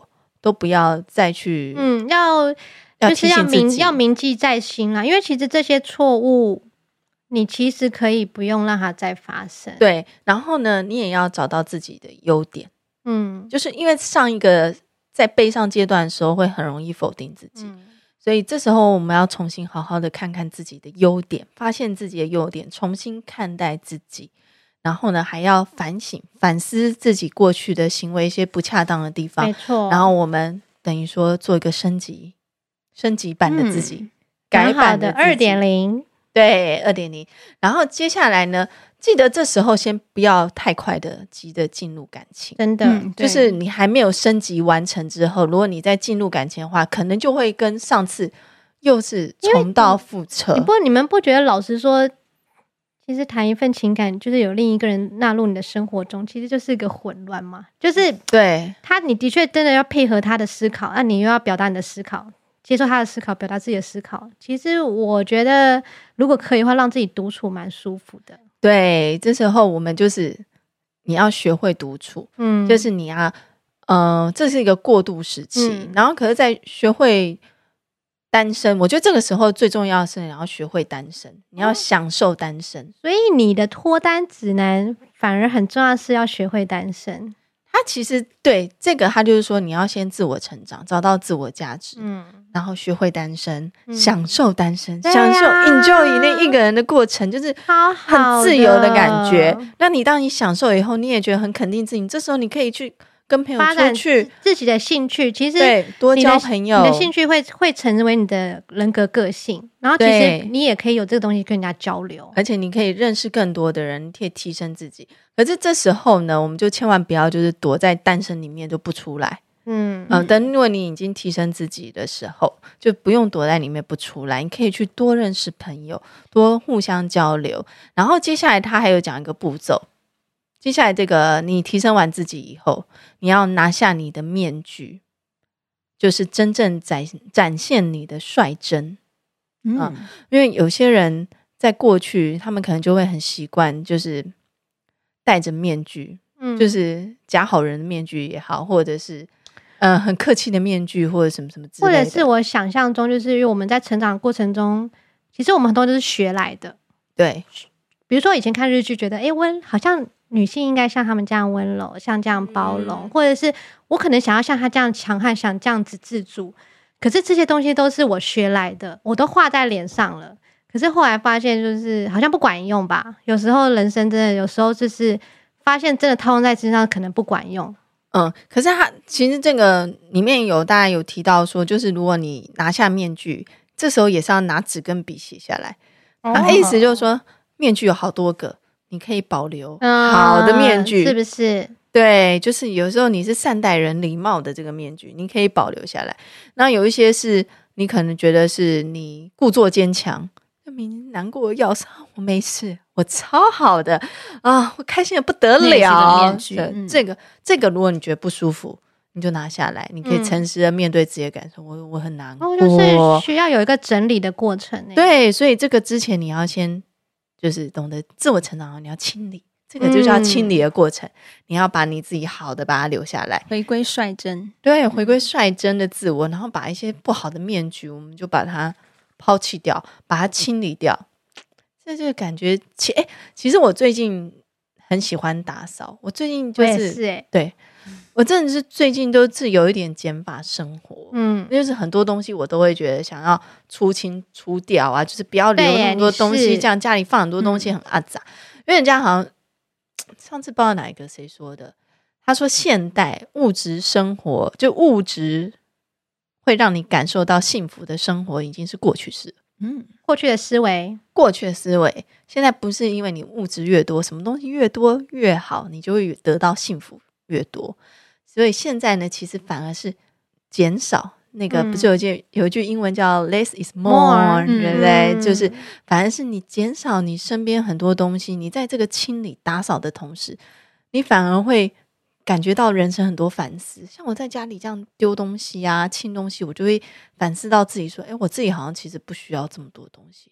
都不要再去嗯，要就是要铭要铭记在心啦，因为其实这些错误你其实可以不用让它再发生。 对，然后呢你也要找到自己的优点。 嗯， 就是因为上一个在悲伤阶段的时候会很容易否定自己、嗯、所以这时候我们要重新好好的看看自己的优点，发现自己的优点，重新看待自己，然后呢还要反省反思自己过去的行为一些不恰当的地方， 没错， 然后我们等于说做一个升级升级版的自己、嗯、改版的二点零， 对 二点零。 然后接下来呢记得这时候先不要太快的急着进入感情， 真的、 嗯、就是你还没有升级完成之后，如果你再进入感情的话，可能就会跟上次又是重蹈覆辙。 你不你们不觉得老实说其实谈一份情感就是有另一个人纳入你的生活中，其实就是一个混乱嘛，就是对他你的确真的要配合他的思考，那你又要表达你的思考，接受他的思考，表达自己的思考。其实我觉得如果可以的话，让自己独处蛮舒服的。 对，这时候我们就是你要学会独处，嗯，就是你要呃，这是一个过渡时期、嗯、然后可是在学会单身，我觉得这个时候最重要的是你要学会单身，你要享受单身、嗯、 所以你的脱单指南反而很重要，是要学会单身。 他其实对这个他就是说你要先自我成长，找到自我价值，嗯，然后学会单身、嗯、享受单身、啊、享受 enjoy 那一个人的过程，就是很自由的感觉。那你当你享受以后，你也觉得很肯定自己，这时候你可以去跟朋友出去自己的兴趣，其实对多交朋友， 你的兴趣会会成为你的人格个性，然后其实你也可以有这个东西跟人家交流， 而且你可以认识更多的人，你可以提升自己。可是这时候呢，我们就千万不要就是躲在单身里面就不出来。嗯嗯，等如果你已经提升自己的时候，就不用躲在里面不出来，你可以去多认识朋友，多互相交流。然后接下来他还有讲一个步骤，接下来这个你提升完自己以后，你要拿下你的面具，就是真正展展现你的率真。嗯、啊，因为有些人在过去他们可能就会很习惯就是戴着面具、嗯、就是假好人的面具也好，或者是呃很客气的面具，或者什么什么之类的， 或者是我想象中就是因为我们在成长的过程中，其实我们很多都是学来的。 对， 比如说以前看日剧觉得诶温好像女性应该像他们这样温柔，像这样包容、嗯、或者是我可能想要像他这样强悍，想这样子自主，可是这些东西都是我学来的，我都画在脸上了，可是后来发现就是好像不管用吧，有时候人生真的有时候就是发现真的套用在身上可能不管用。 嗯，可是他其实这个里面有大家有提到说，就是如果你拿下面具，这时候也是要拿纸跟笔写下来、哦、他意思就是说面具有好多个，你可以保留好的面具、 嗯、是不是？ 对，就是有时候你是善待人礼貌的这个面具，你可以保留下来。那有一些是你可能觉得是你故作坚强，明难过要死，我没事，我超好的啊，我开心的不得了。 面具、嗯、 这个这个如果你觉得不舒服，你就拿下来，你可以诚实的面对自己的感受。嗯、我我很难过、 哦，就是需要有一个整理的过程。 对，所以这个之前你要先就是懂得自我成长，你要清理。这个就是要清理的过程、嗯、你要把你自己好的把它留下来， 回归率真。 对，回归率真的自我，然后把一些不好的面具我们就把它抛弃掉，把它清理掉。这就感觉其诶其实我最近很喜欢打扫，我最近就是我也是耶， 对，我真的是最近都是有一点减法生活，嗯，就是很多东西我都会觉得想要出清出掉啊，就是不要留那么多东西，这样家里放很多东西很阿杂、嗯、因为人家好像上次不知道哪一个谁说的，他说现代物质生活就物质会让你感受到幸福的生活已经是过去式， 嗯，过去的思维过去的思维现在不是因为你物质越多，什么东西越多越好，你就会得到幸福越多，所以现在呢其实反而是减少那个、嗯、不是有一句有一句英文叫 less is more、嗯、对不对、嗯、就是反而是你减少你身边很多东西，你在这个清理打扫的同时，你反而会感觉到人生很多反思。像我在家里这样丢东西啊清东西，我就会反思到自己说，诶我自己好像其实不需要这么多东西，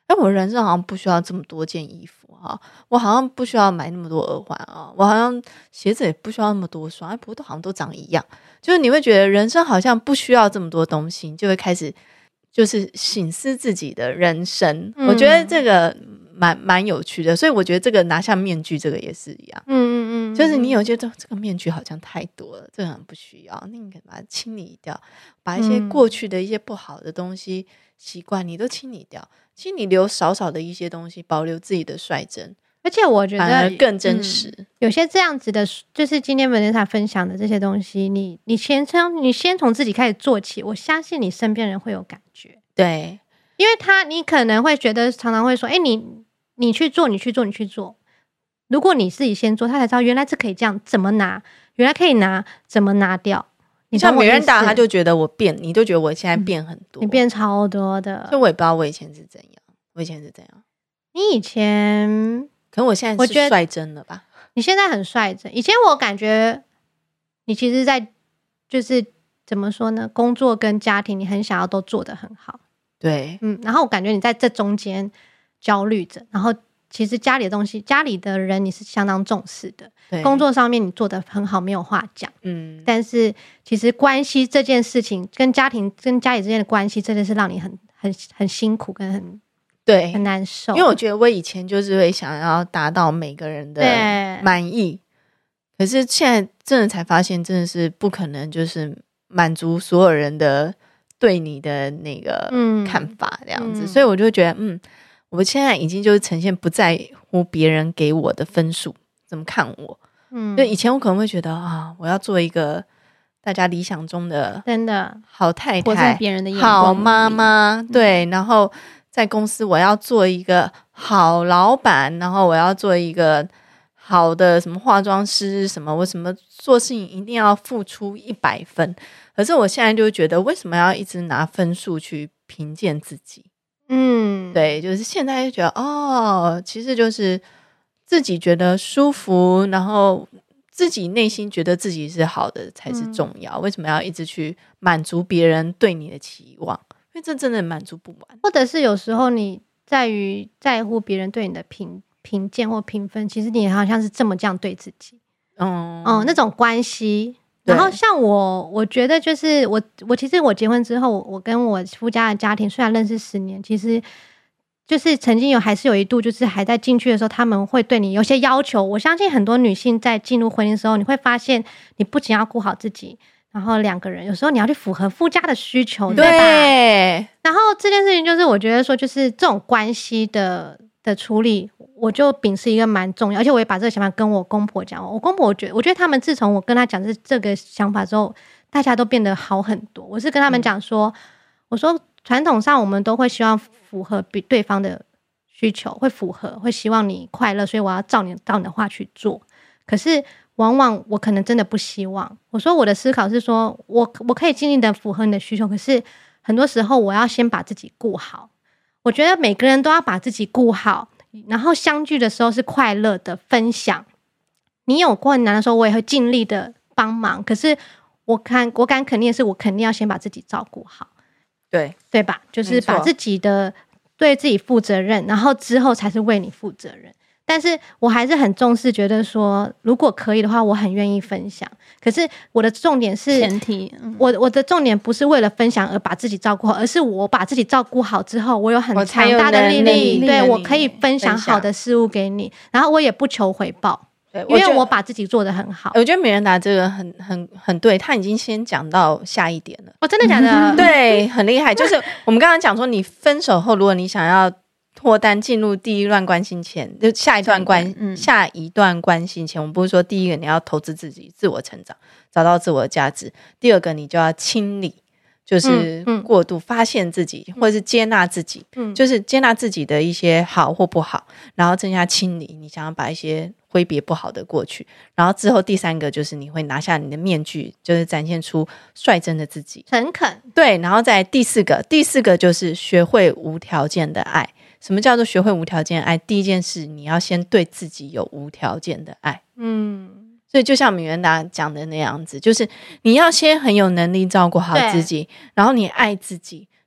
哎，我人生好像不需要这么多件衣服哈，我好像不需要买那么多耳环啊，我好像鞋子也不需要那么多双，哎，不过都好像都长一样，就是你会觉得人生好像不需要这么多东西，你就会开始就是省思自己的人生。嗯、我觉得这个蛮蛮有趣的，所以我觉得这个拿下面具这个也是一样。嗯嗯嗯，就是你有觉得这个面具好像太多了，这个很不需要，那你可以把它清理掉，把一些过去的一些不好的东西、习惯你都清理掉。其实你留少少的一些东西，保留自己的率真， 而且我觉得更真实、嗯。 有些这样子的，就是今天 Vanessa 分享的这些东西，你你先从你先从自己开始做起，我相信你身边人会有感觉。 对， 因为他你可能会觉得常常会说，哎、欸，你你去做，你去做，你去做。如果你自己先做，他才知道原来是可以这样，怎么拿，原来可以拿，怎么拿掉。 你像米兰达，他就觉得我变，你就觉得我现在变很多， 嗯、你变超多的， 所以我也不知道我以前是怎样，我以前是怎样。 你以前， 可能我现在是率真了吧？ 你现在很率真，以前我感觉你其实在就是怎么说呢？工作跟家庭，你很想要都做得很好， 对， 嗯，然后我感觉你在这中间焦虑着，然后其实家里的东西，家里的人你是相当重视的。工作上面你做得很好，没有话讲。嗯，但是其实关系这件事情，跟家庭跟家里之间的关系，真的是让你很很很辛苦，跟很对很难受。 因为我觉得我以前就是会想要达到每个人的满意，可是现在真的才发现，真的是不可能，就是满足所有人的对你的那个看法这样子。嗯、所以我就觉得，嗯，我现在已经就是呈现不在乎别人给我的分数。怎么看我？嗯，就以前我可能会觉得啊，我要做一个大家理想中的真的好太太， 活在别人的眼光， 好妈妈，对。然后在公司我要做一个好老板，然后我要做一个好的什么化妆师，什么我什么做事情一定要付出一百分。可是我现在就觉得，为什么要一直拿分数去评鉴自己？嗯，对，就是现在就觉得哦，其实就是。自己觉得舒服，然后自己内心觉得自己是好的才是重要、嗯、为什么要一直去满足别人对你的期望？因为这真的满足不完。 或者是有时候你在于在乎别人对你的评评鉴或评分，其实你好像是这么这样对自己。嗯嗯，那种关系。然后像我我觉得就是我我其实我结婚之后，我跟我夫家的家庭虽然认识十年，其实就是曾经有还是有一度就是还在进去的时候，他们会对你有些要求。我相信很多女性在进入婚姻的时候，你会发现你不仅要顾好自己，然后两个人有时候你要去符合夫家的需求， 对, 对吧？然后这件事情就是我觉得说就是这种关系的的处理，我就秉持一个蛮重要，而且我也把这个想法跟我公婆讲。我公婆我觉得我觉得他们自从我跟他讲这这个想法之后，大家都变得好很多。我是跟他们讲说、嗯、我说传统上我们都会希望符合比对方的需求，会符合，会希望你快乐，所以我要照你照你的话去做。可是往往我可能真的不希望。我说我的思考是说，我我可以尽力的符合你的需求，可是很多时候我要先把自己顾好。我觉得每个人都要把自己顾好，然后相聚的时候是快乐的分享。你有困难的时候，我也会尽力的帮忙。可是我看我敢肯定的是，我肯定要先把自己照顾好。 对对吧？就是把自己的对自己负责任，然后之后才是为你负责任。但是我还是很重视，觉得说如果可以的话，我很愿意分享。可是我的重点是前提，嗯、 我我的重点不是为了分享而把自己照顾好，而是我把自己照顾好之后，我有很强大的力量，对，我可以分享好的事物给你，然后我也不求回报。因为我把自己做得很好。 我觉得米兰达这个很很很对，他已经先讲到下一点了。 哦，真的假的？ 对，很厉害。就是我们刚刚讲说，你分手后，如果你想要脱单进入第一段关系前，就下一段关、嗯、下一段关系前，我们不是说第一个你要投资自己，自我成长，找到自我的价值；第二个你就要清理。就是过度发现自己、嗯、或者是接纳自己、嗯、就是接纳自己的一些好或不好，然后增加清理，你想要把一些挥别不好的过去，然后之后第三个就是你会拿下你的面具，就是展现出率真的自己， 诚恳。 对，然后再第四个第四个就是学会无条件的爱。什么叫做学会无条件的爱？第一件事你要先对自己有无条件的爱。嗯，所以就像米兰达讲的那样子，就是你要先很有能力照顾好自己，然后你爱自己，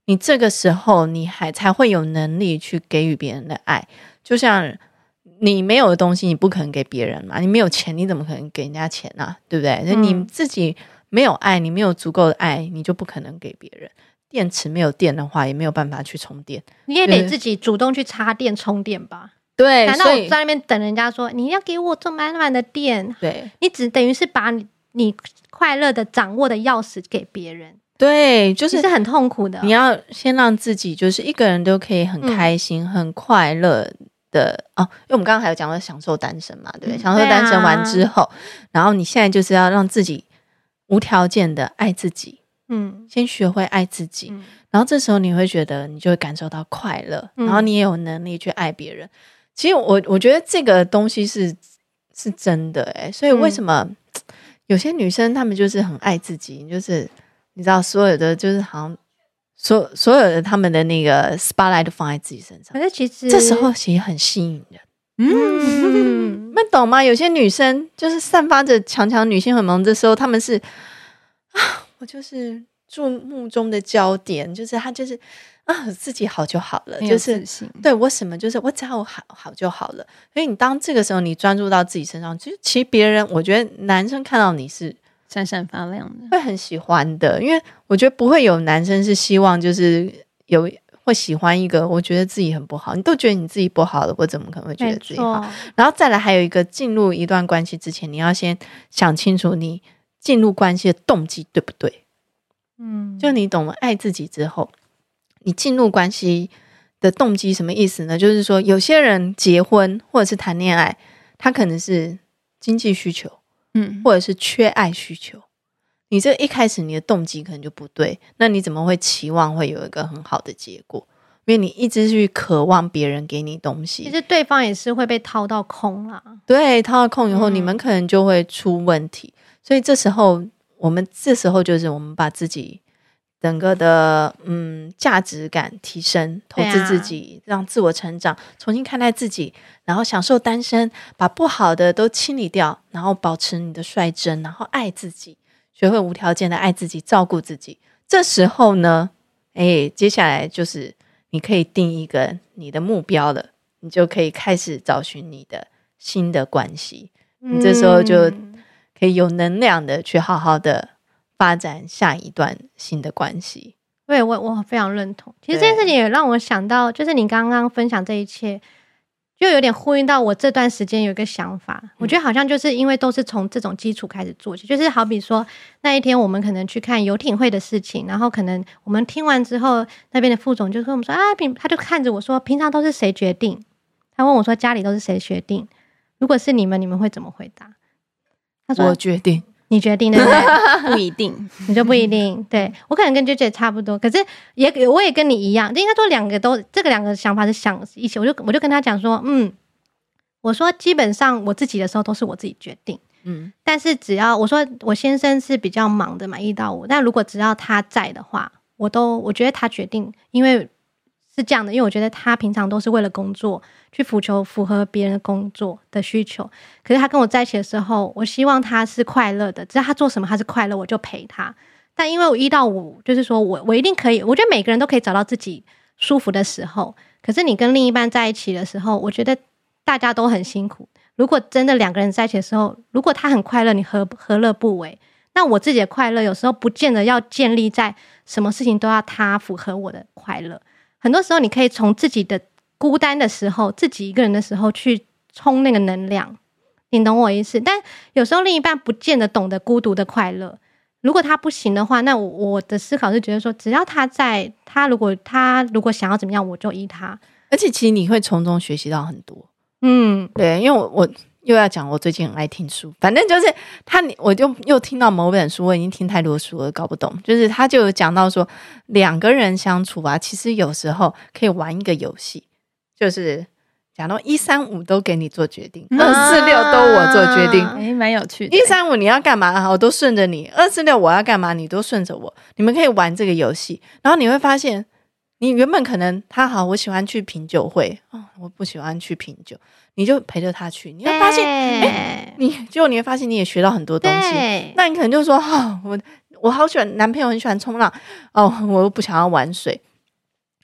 你这个时候你还才会有能力去给予别人的爱。就像你没有的东西你不可能给别人嘛，你没有钱你怎么可能给人家钱啊，对不对？嗯、你自己没有爱，你没有足够的爱，你就不可能给别人。电池没有电的话也没有办法去充电， 你也得自己主动去插电充电吧。 对， 难道我在那边等人家说你要给我这满满的电？ 对， 你只等于是把你你快乐的掌握的钥匙给别人。 对，就是是很痛苦的。 你要先让自己就是一个人都可以很开心、嗯、很快乐的哦。因为我们刚刚还有讲到享受单身嘛，对不对？嗯、享受单身完之后、啊，然后你现在就是要让自己无条件的爱自己。嗯，先学会爱自己、嗯、然后这时候你会觉得你就会感受到快乐、嗯、然后你也有能力去爱别人。其实我我觉得这个东西是是真的耶，所以为什么、嗯、有些女生她们就是很爱自己，就是你知道所有的就是好像所所有的她们的那个 spotlight 都放在自己身上， 可是其实这时候其实很吸引人。嗯，你们懂吗？有些女生就是散发着强强女性荷尔蒙，这时候她们是啊，我就是注目中的焦点，就是她就是啊，自己好就好了，就是对我什么就是我只要我好好就好了。所以你当这个时候你专注到自己身上，就其实别人我觉得男生看到你是闪闪发亮的， 会很喜欢的。因为我觉得不会有男生是希望就是有会喜欢一个我觉得自己很不好，你都觉得你自己不好了，我怎么可能会觉得自己好？然后再来还有一个，进入一段关系之前你要先想清楚你进入关系的动机对不对。嗯，就你懂了爱自己之后，你进入关系的动机什么意思呢？就是说有些人结婚或者是谈恋爱，他可能是经济需求，嗯，或者是缺爱需求。你这一开始你的动机可能就不对，那你怎么会期望会有一个很好的结果？因为你一直去渴望别人给你东西， 其实对方也是会被掏到空啦。 对，掏到空以后、嗯、你们可能就会出问题。所以这时候我们这时候就是我们把自己整个的嗯价值感提升，投资自己、啊、让自我成长，重新看待自己，然后享受单身，把不好的都清理掉，然后保持你的率真，然后爱自己，学会无条件的爱自己，照顾自己。这时候呢诶接下来就是你可以定一个你的目标了，你就可以开始找寻你的新的关系、嗯、你这时候就可以有能量的去好好的发展下一段新的关系。 对，我我非常认同。其实这件事情也让我想到，就是你刚刚分享这一切就有点呼应到我这段时间有一个想法、嗯、我觉得好像就是因为都是从这种基础开始做起，就是好比说那一天我们可能去看游艇会的事情，然后可能我们听完之后，那边的副总就跟我们说啊，他就看着我说平常都是谁决定，他问我说家里都是谁决定，如果是你们你们会怎么回答？他说我决定。 你决定对不对？ 不一定， 你就不一定。对，我可能跟 J J 差不多，可是也我也跟你一样，应该说两个都这个两个想法是想一起。我就我就跟他讲说，嗯，我说基本上我自己的时候都是我自己决定，嗯，但是只要我说我先生是比较忙的嘛，一到五，但如果只要他在的话，我都我觉得他决定，因为是这样的，因为我觉得他平常都是为了工作去符求符合别人的工作的需求，可是他跟我在一起的时候，我希望他是快乐的，只要他做什么他是快乐，我就陪他。但因为我一到五就是说我我一定可以，我觉得每个人都可以找到自己舒服的时候，可是你跟另一半在一起的时候，我觉得大家都很辛苦。如果真的两个人在一起的时候，如果他很快乐，你何何乐不为？那我自己的快乐有时候不见得要建立在什么事情都要他符合我的快乐，很多时候你可以从自己的孤单的时候，自己一个人的时候去冲那个能量，你懂我意思？但有时候另一半不见得懂得孤独的快乐，如果他不行的话，那 我, 我的思考是觉得说，只要他在，他如果他如果想要怎么样，我就依他。 而且其实你会从中学习到很多。 嗯， 对，因为我我又要讲我最近很爱听书，反正就是他，我就又听到某本书，我已经听太多书了，搞不懂。就是他就有讲到说，两个人相处啊，其实有时候可以玩一个游戏，就是假如一三五都给你做决定，二四六都我做决定， 哎，蛮有趣的。 一三五你要干嘛，我都顺着你；二四六我要干嘛，你都顺着我。你们可以玩这个游戏，然后你会发现，你原本可能他好，我喜欢去品酒会，哦，我不喜欢去品酒，你就陪着他去，你会发现，哎，你结果你会发现你也学到很多东西。那你可能就说，哦，我我好喜欢，男朋友很喜欢冲浪，哦，我又不想要玩水。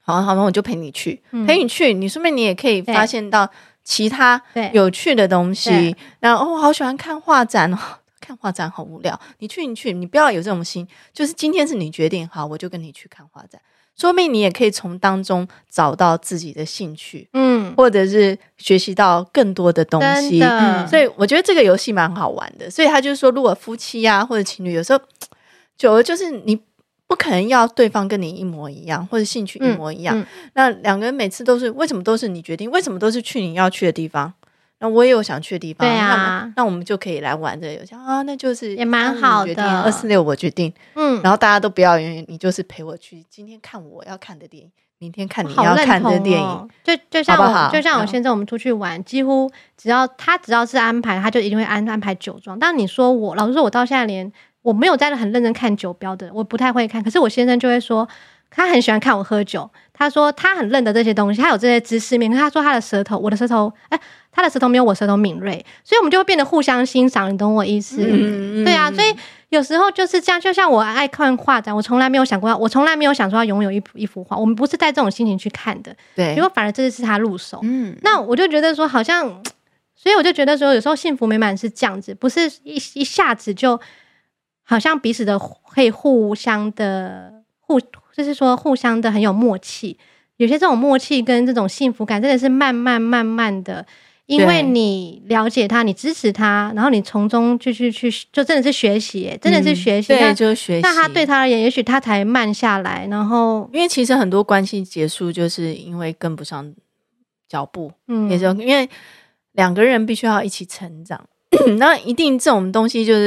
好好，我就陪你去，嗯、陪你去，你顺便你也可以发现到其他有趣的东西。然后、哦、我好喜欢看画展哦，看画展好无聊。你去，你去，你不要有这种心，就是今天是你决定好，我就跟你去看画展。说明你也可以从当中找到自己的兴趣，嗯，或者是学习到更多的东西。嗯、所以我觉得这个游戏蛮好玩的。所以他就是说，如果夫妻啊或者情侣，有时候久了就是你不可能要对方跟你一模一样，或者兴趣一模一样。嗯嗯、那两个人每次都是为什么都是你决定？为什么都是去你要去的地方？那我也有想去的地方，对啊，那, 那我们就可以来玩这个游戏啊，那就是也蛮好的。 二四六我决定，嗯，然后大家都不要，因为你就是陪我去，今天看我要看的电影，明天看你要看的电影，哦、 就就像我好好就像我现在我们出去玩，几乎只要他只要是安排，他就一定会安安排酒庄。但你说我老实说，我到现在连我没有在很认真看酒标的，我不太会看，可是我先生就会说。他很喜欢看我喝酒，他说他很认得这些东西，他有这些知识面，可是他说他的舌头，我的舌头，哎，他的舌头没有我舌头敏锐，所以我们就会变得互相欣赏，你懂我意思？嗯、对啊，所以有时候就是这样，就像我爱看画展，我从来没有想过，我从来没有想说要拥有一一幅画，我们不是带这种心情去看的， 对， 结果反而这是他入手，嗯，那我就觉得说好像，所以我就觉得说有时候幸福美满是这样子，不是一一下子就好像彼此的可以互相的互。就是说互相的很有默契，有些这种默契跟这种幸福感真的是慢慢慢慢的，因为你了解他，你支持他，然后你从中继续去，就真的是学习，真的是学习， 嗯、对，就是学习。 那他对他而言，也许他才慢下来，然后因为其实很多关系结束，就是因为跟不上脚步，嗯，也就因为两个人必须要一起成长，那一定这种东西就是。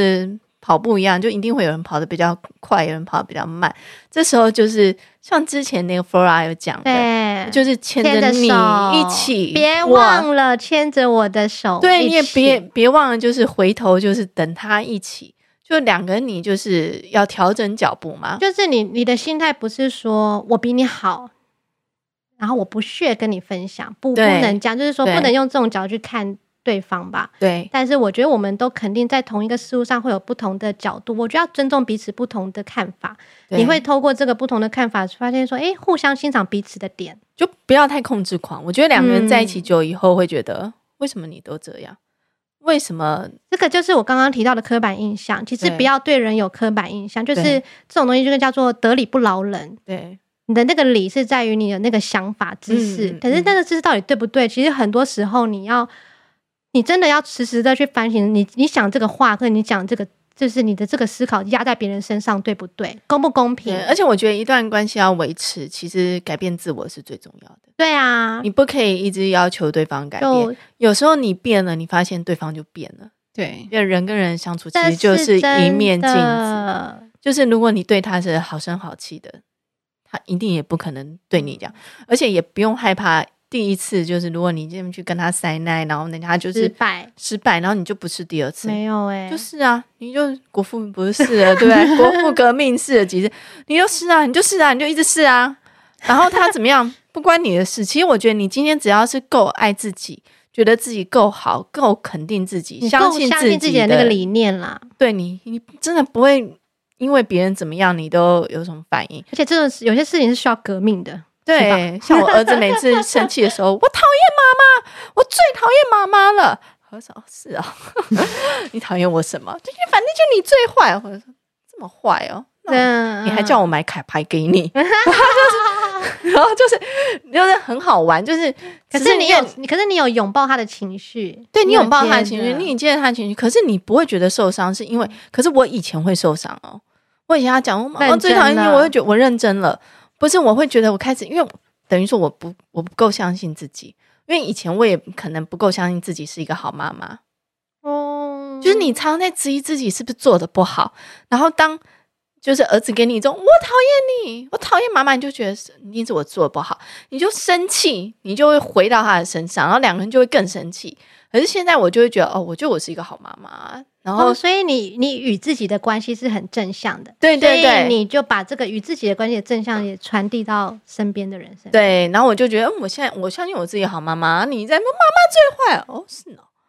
跑步一样，就一定会有人跑得比较快，有人跑得比较慢。这时候就是像之前那个 Flora 有讲的，就是牵着你一起， 别忘了牵着我的手。 对，你也别别忘了，就是回头就是等他一起，就两个人你就是要调整脚步嘛。 就是你你的心态不是说我比你好，然后我不屑跟你分享，不不能这样，就是说不能用这种角度去看。对方吧， 对， 但是我觉得我们都肯定在同一个事物上会有不同的角度，我觉得要尊重彼此不同的看法，你会透过这个不同的看法发现说，哎，互相欣赏彼此的点， 就不要太控制狂。我觉得两个人在一起久以后会觉得，嗯、为什么你都这样？为什么？ 这个就是我刚刚提到的刻板印象。其实不要对人有刻板印象，就是这种东西就是叫做得理不饶人。 对。 你的那个理是在于你的那个想法知识，嗯、可是那个知识到底对不对？其实很多时候你要。你真的要时时的去反省你，你想这个话跟你讲这个，就是你的这个思考压在别人身上对不对，公不公平？ 而且我觉得一段关系要维持，其实改变自我是最重要的。 对啊， 你不可以一直要求对方改变，有时候你变了，你发现对方就变了。 对， 因为人跟人相处其实就是一面镜子，就是如果你对他是好声好气的，他一定也不可能对你这样，而且也不用害怕。第一次就是如果你这么去跟他塞奶，然后人家就是失败失败，然后你就不是第二次。 没有哎、欸， 就是啊，你就国父不是试了，对不对？国父革命试了几次，你就试啊，你就试啊，你就一直试啊。然后他怎么样，不关你的事。其实我觉得你今天只要是够爱自己，觉得自己够好，够肯定自己，相信自己 的, 自己的那个理念啦。 对你，你真的不会因为别人怎么样，你都有什么反应。 而且这种有些事情是需要革命的。 对，像我儿子每次生气的时候，我讨厌妈妈，我最讨厌妈妈了。我说：“是啊，你讨厌我什么？就反正就你最坏。”我说：“这么坏哦，那你还叫我买卡牌给你？”然后就是，然后就是就是很好玩，就是可是你有，可是你有拥抱他的情绪， 对你拥抱他的情绪，你接着他的情绪，可是你不会觉得受伤，是因为，可是我以前会受伤哦。我以前他讲我妈妈最讨厌你，我会觉得我认真了。不是，我会觉得我开始，因为等于说我不我不够相信自己，因为以前我也可能不够相信自己是一个好妈妈。哦，就是你常常在质疑自己是不是做的不好，然后当就是儿子给你一种我讨厌你，我讨厌妈妈，你就觉得一定是我做的不好，你就生气，你就会回到他的身上，然后两个人就会更生气。可是现在我就会觉得，哦，我觉得我是一个好妈妈。然后、 哦，所以你你与自己的关系是很正向的， 对对对， 所以你就把这个与自己的关系的正向也传递到身边的人身上。 对，然后我就觉得，嗯，我现在我相信我自己好妈妈，你在妈妈最坏哦，是呢，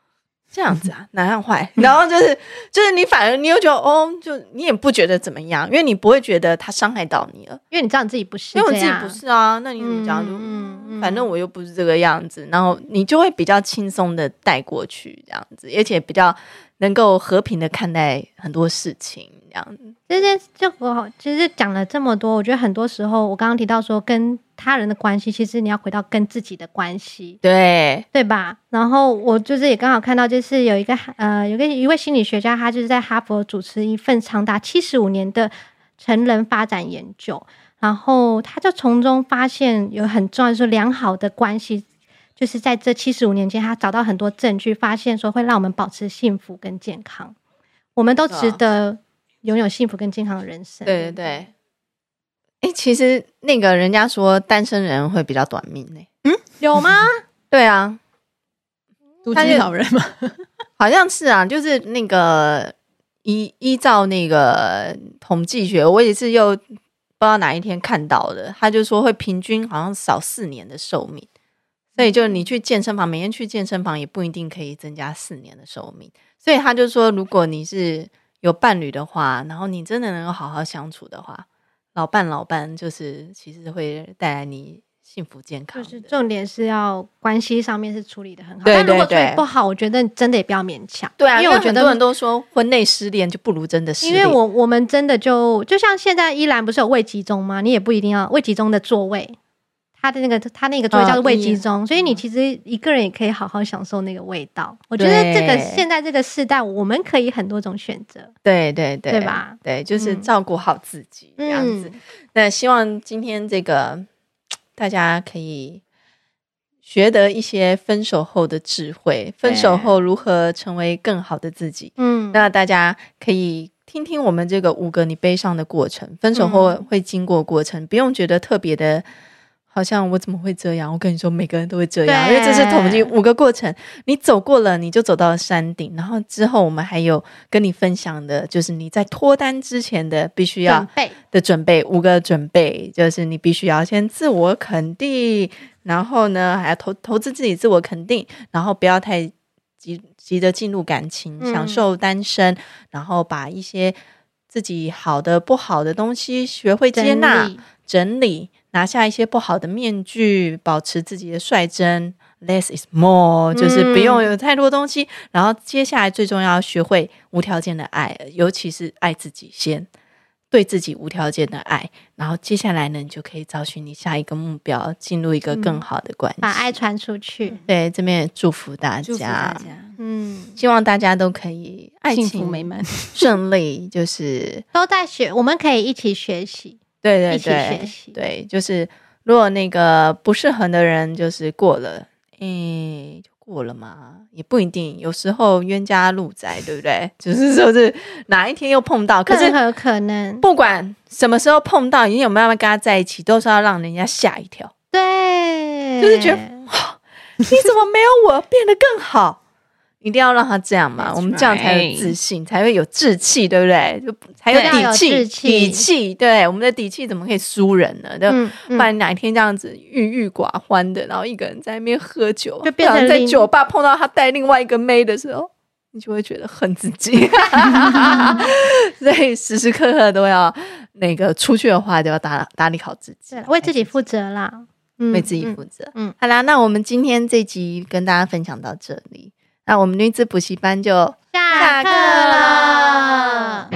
这样子啊，哪样坏？然后就是就是你反而你又觉得哦，就你也不觉得怎么样，因为你不会觉得他伤害到你了， 因为你知道你自己不是， 因为我自己不是啊，那你怎么讲？就、嗯嗯、反正我又不是这个样子，然后你就会比较轻松的带过去这样子，而且比较能够和平的看待很多事情这样子。 这件就我其实讲了这么多，我觉得很多时候我刚刚提到说跟他人的关系，其实你要回到跟自己的关系， 对对吧？然后我就是也刚好看到，就是有一个呃，有个一位心理学家，他就是在哈佛主持一份长达七十五年的成人发展研究，然后他就从中发现有很重要的说良好的关系，就是在这七十五年间，他找到很多证据，发现说会让我们保持幸福跟健康，我们都值得拥有幸福跟健康的人生。 对对对。哎、欸，其实那个人家说单身人会比较短命呢、欸。 嗯，有吗？ 对啊， 独居老人吗？ 好像是啊，就是那个依依照那个统计学，我也是又不知道哪一天看到的，他就说会平均好像少四年的寿命，所以就你去健身房，每天去健身房也不一定可以增加四年的寿命，所以他就说，如果你是有伴侣的话，然后你真的能够好好相处的话。老伴老伴就是其实会带来你幸福健康， 就是重点是要关系上面是处理的很好， 对对对， 但如果处理不好，我觉得真的也不要勉强。 对啊， 因为我觉得很多人都说婚内失恋就不如真的失恋， 因为我我们真的就就像现在依兰不是有位集中吗？你也不一定要位集中的座位，他的那个他那个座位叫做位集中、哦、所以你其实一个人也可以好好享受那个味道。我觉得这个现在这个世代我们可以很多种选择， 对对对， 对吧？ 对，就是照顾好自己、嗯、这样子。那希望今天这个大家可以学得一些分手后的智慧，分手后如何成为更好的自己。嗯，那大家可以听听我们这个五个你悲伤的过程，分手后会经过过程、嗯、不用觉得特别的好像我怎么会这样，我跟你说每个人都会这样，因为这是统计五个过程，你走过了你就走到了山顶，然后之后我们还有跟你分享的就是你在脱单之前的必须要的准备，五个准备，就是你必须要先自我肯定，然后呢还要投投资自己自我肯定，然后不要太急急着进入感情、嗯、享受单身，然后把一些自己好的不好的东西学会接纳整理, 整理拿下一些不好的面具，保持自己的率真 less is more、嗯、就是不用有太多东西，然后接下来最重要学会无条件的爱，尤其是爱自己先，对自己无条件的爱，然后接下来呢你就可以找寻你下一个目标，进入一个更好的关系、嗯、 把爱传出去。 对，这边也祝福大家，祝福大家，嗯，希望大家都可以爱情幸福美满顺利，就是都在学，我们可以一起学习， 对对对， 一起学习， 对，就是如果那个不适合的人就是过了，诶，就过了嘛，也不一定，有时候冤家路窄，对不对？就是说是哪一天又碰到，可是任何可能， 不管什么时候碰到，你有没有跟他在一起，都是要让人家吓一跳， 对， 就是觉得你怎么没有我变得更好？一定要让他这样嘛， That's 我们这样才有自信， right. 才会有志气，对不对？就才有底气，底气。对，我们的底气怎么可以输人呢？就、嗯嗯、不然哪一天这样子郁郁寡欢的，然后一个人在那边喝酒， 就变成在酒吧碰到他带另外一个妹的时候，你就会觉得恨自己。所以时时刻刻都要那个出去的话，就要打打理好自己， 为自己负责啦， 嗯、为自己负责。嗯，好啦，那我们今天这集跟大家分享到这里。那我们女子补习班就下课了，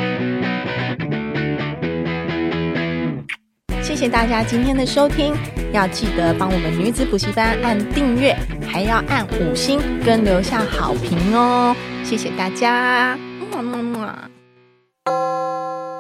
谢谢大家今天的收听，要记得帮我们女子补习班按订阅，还要按五星跟留下好评哦，谢谢大家，么么么。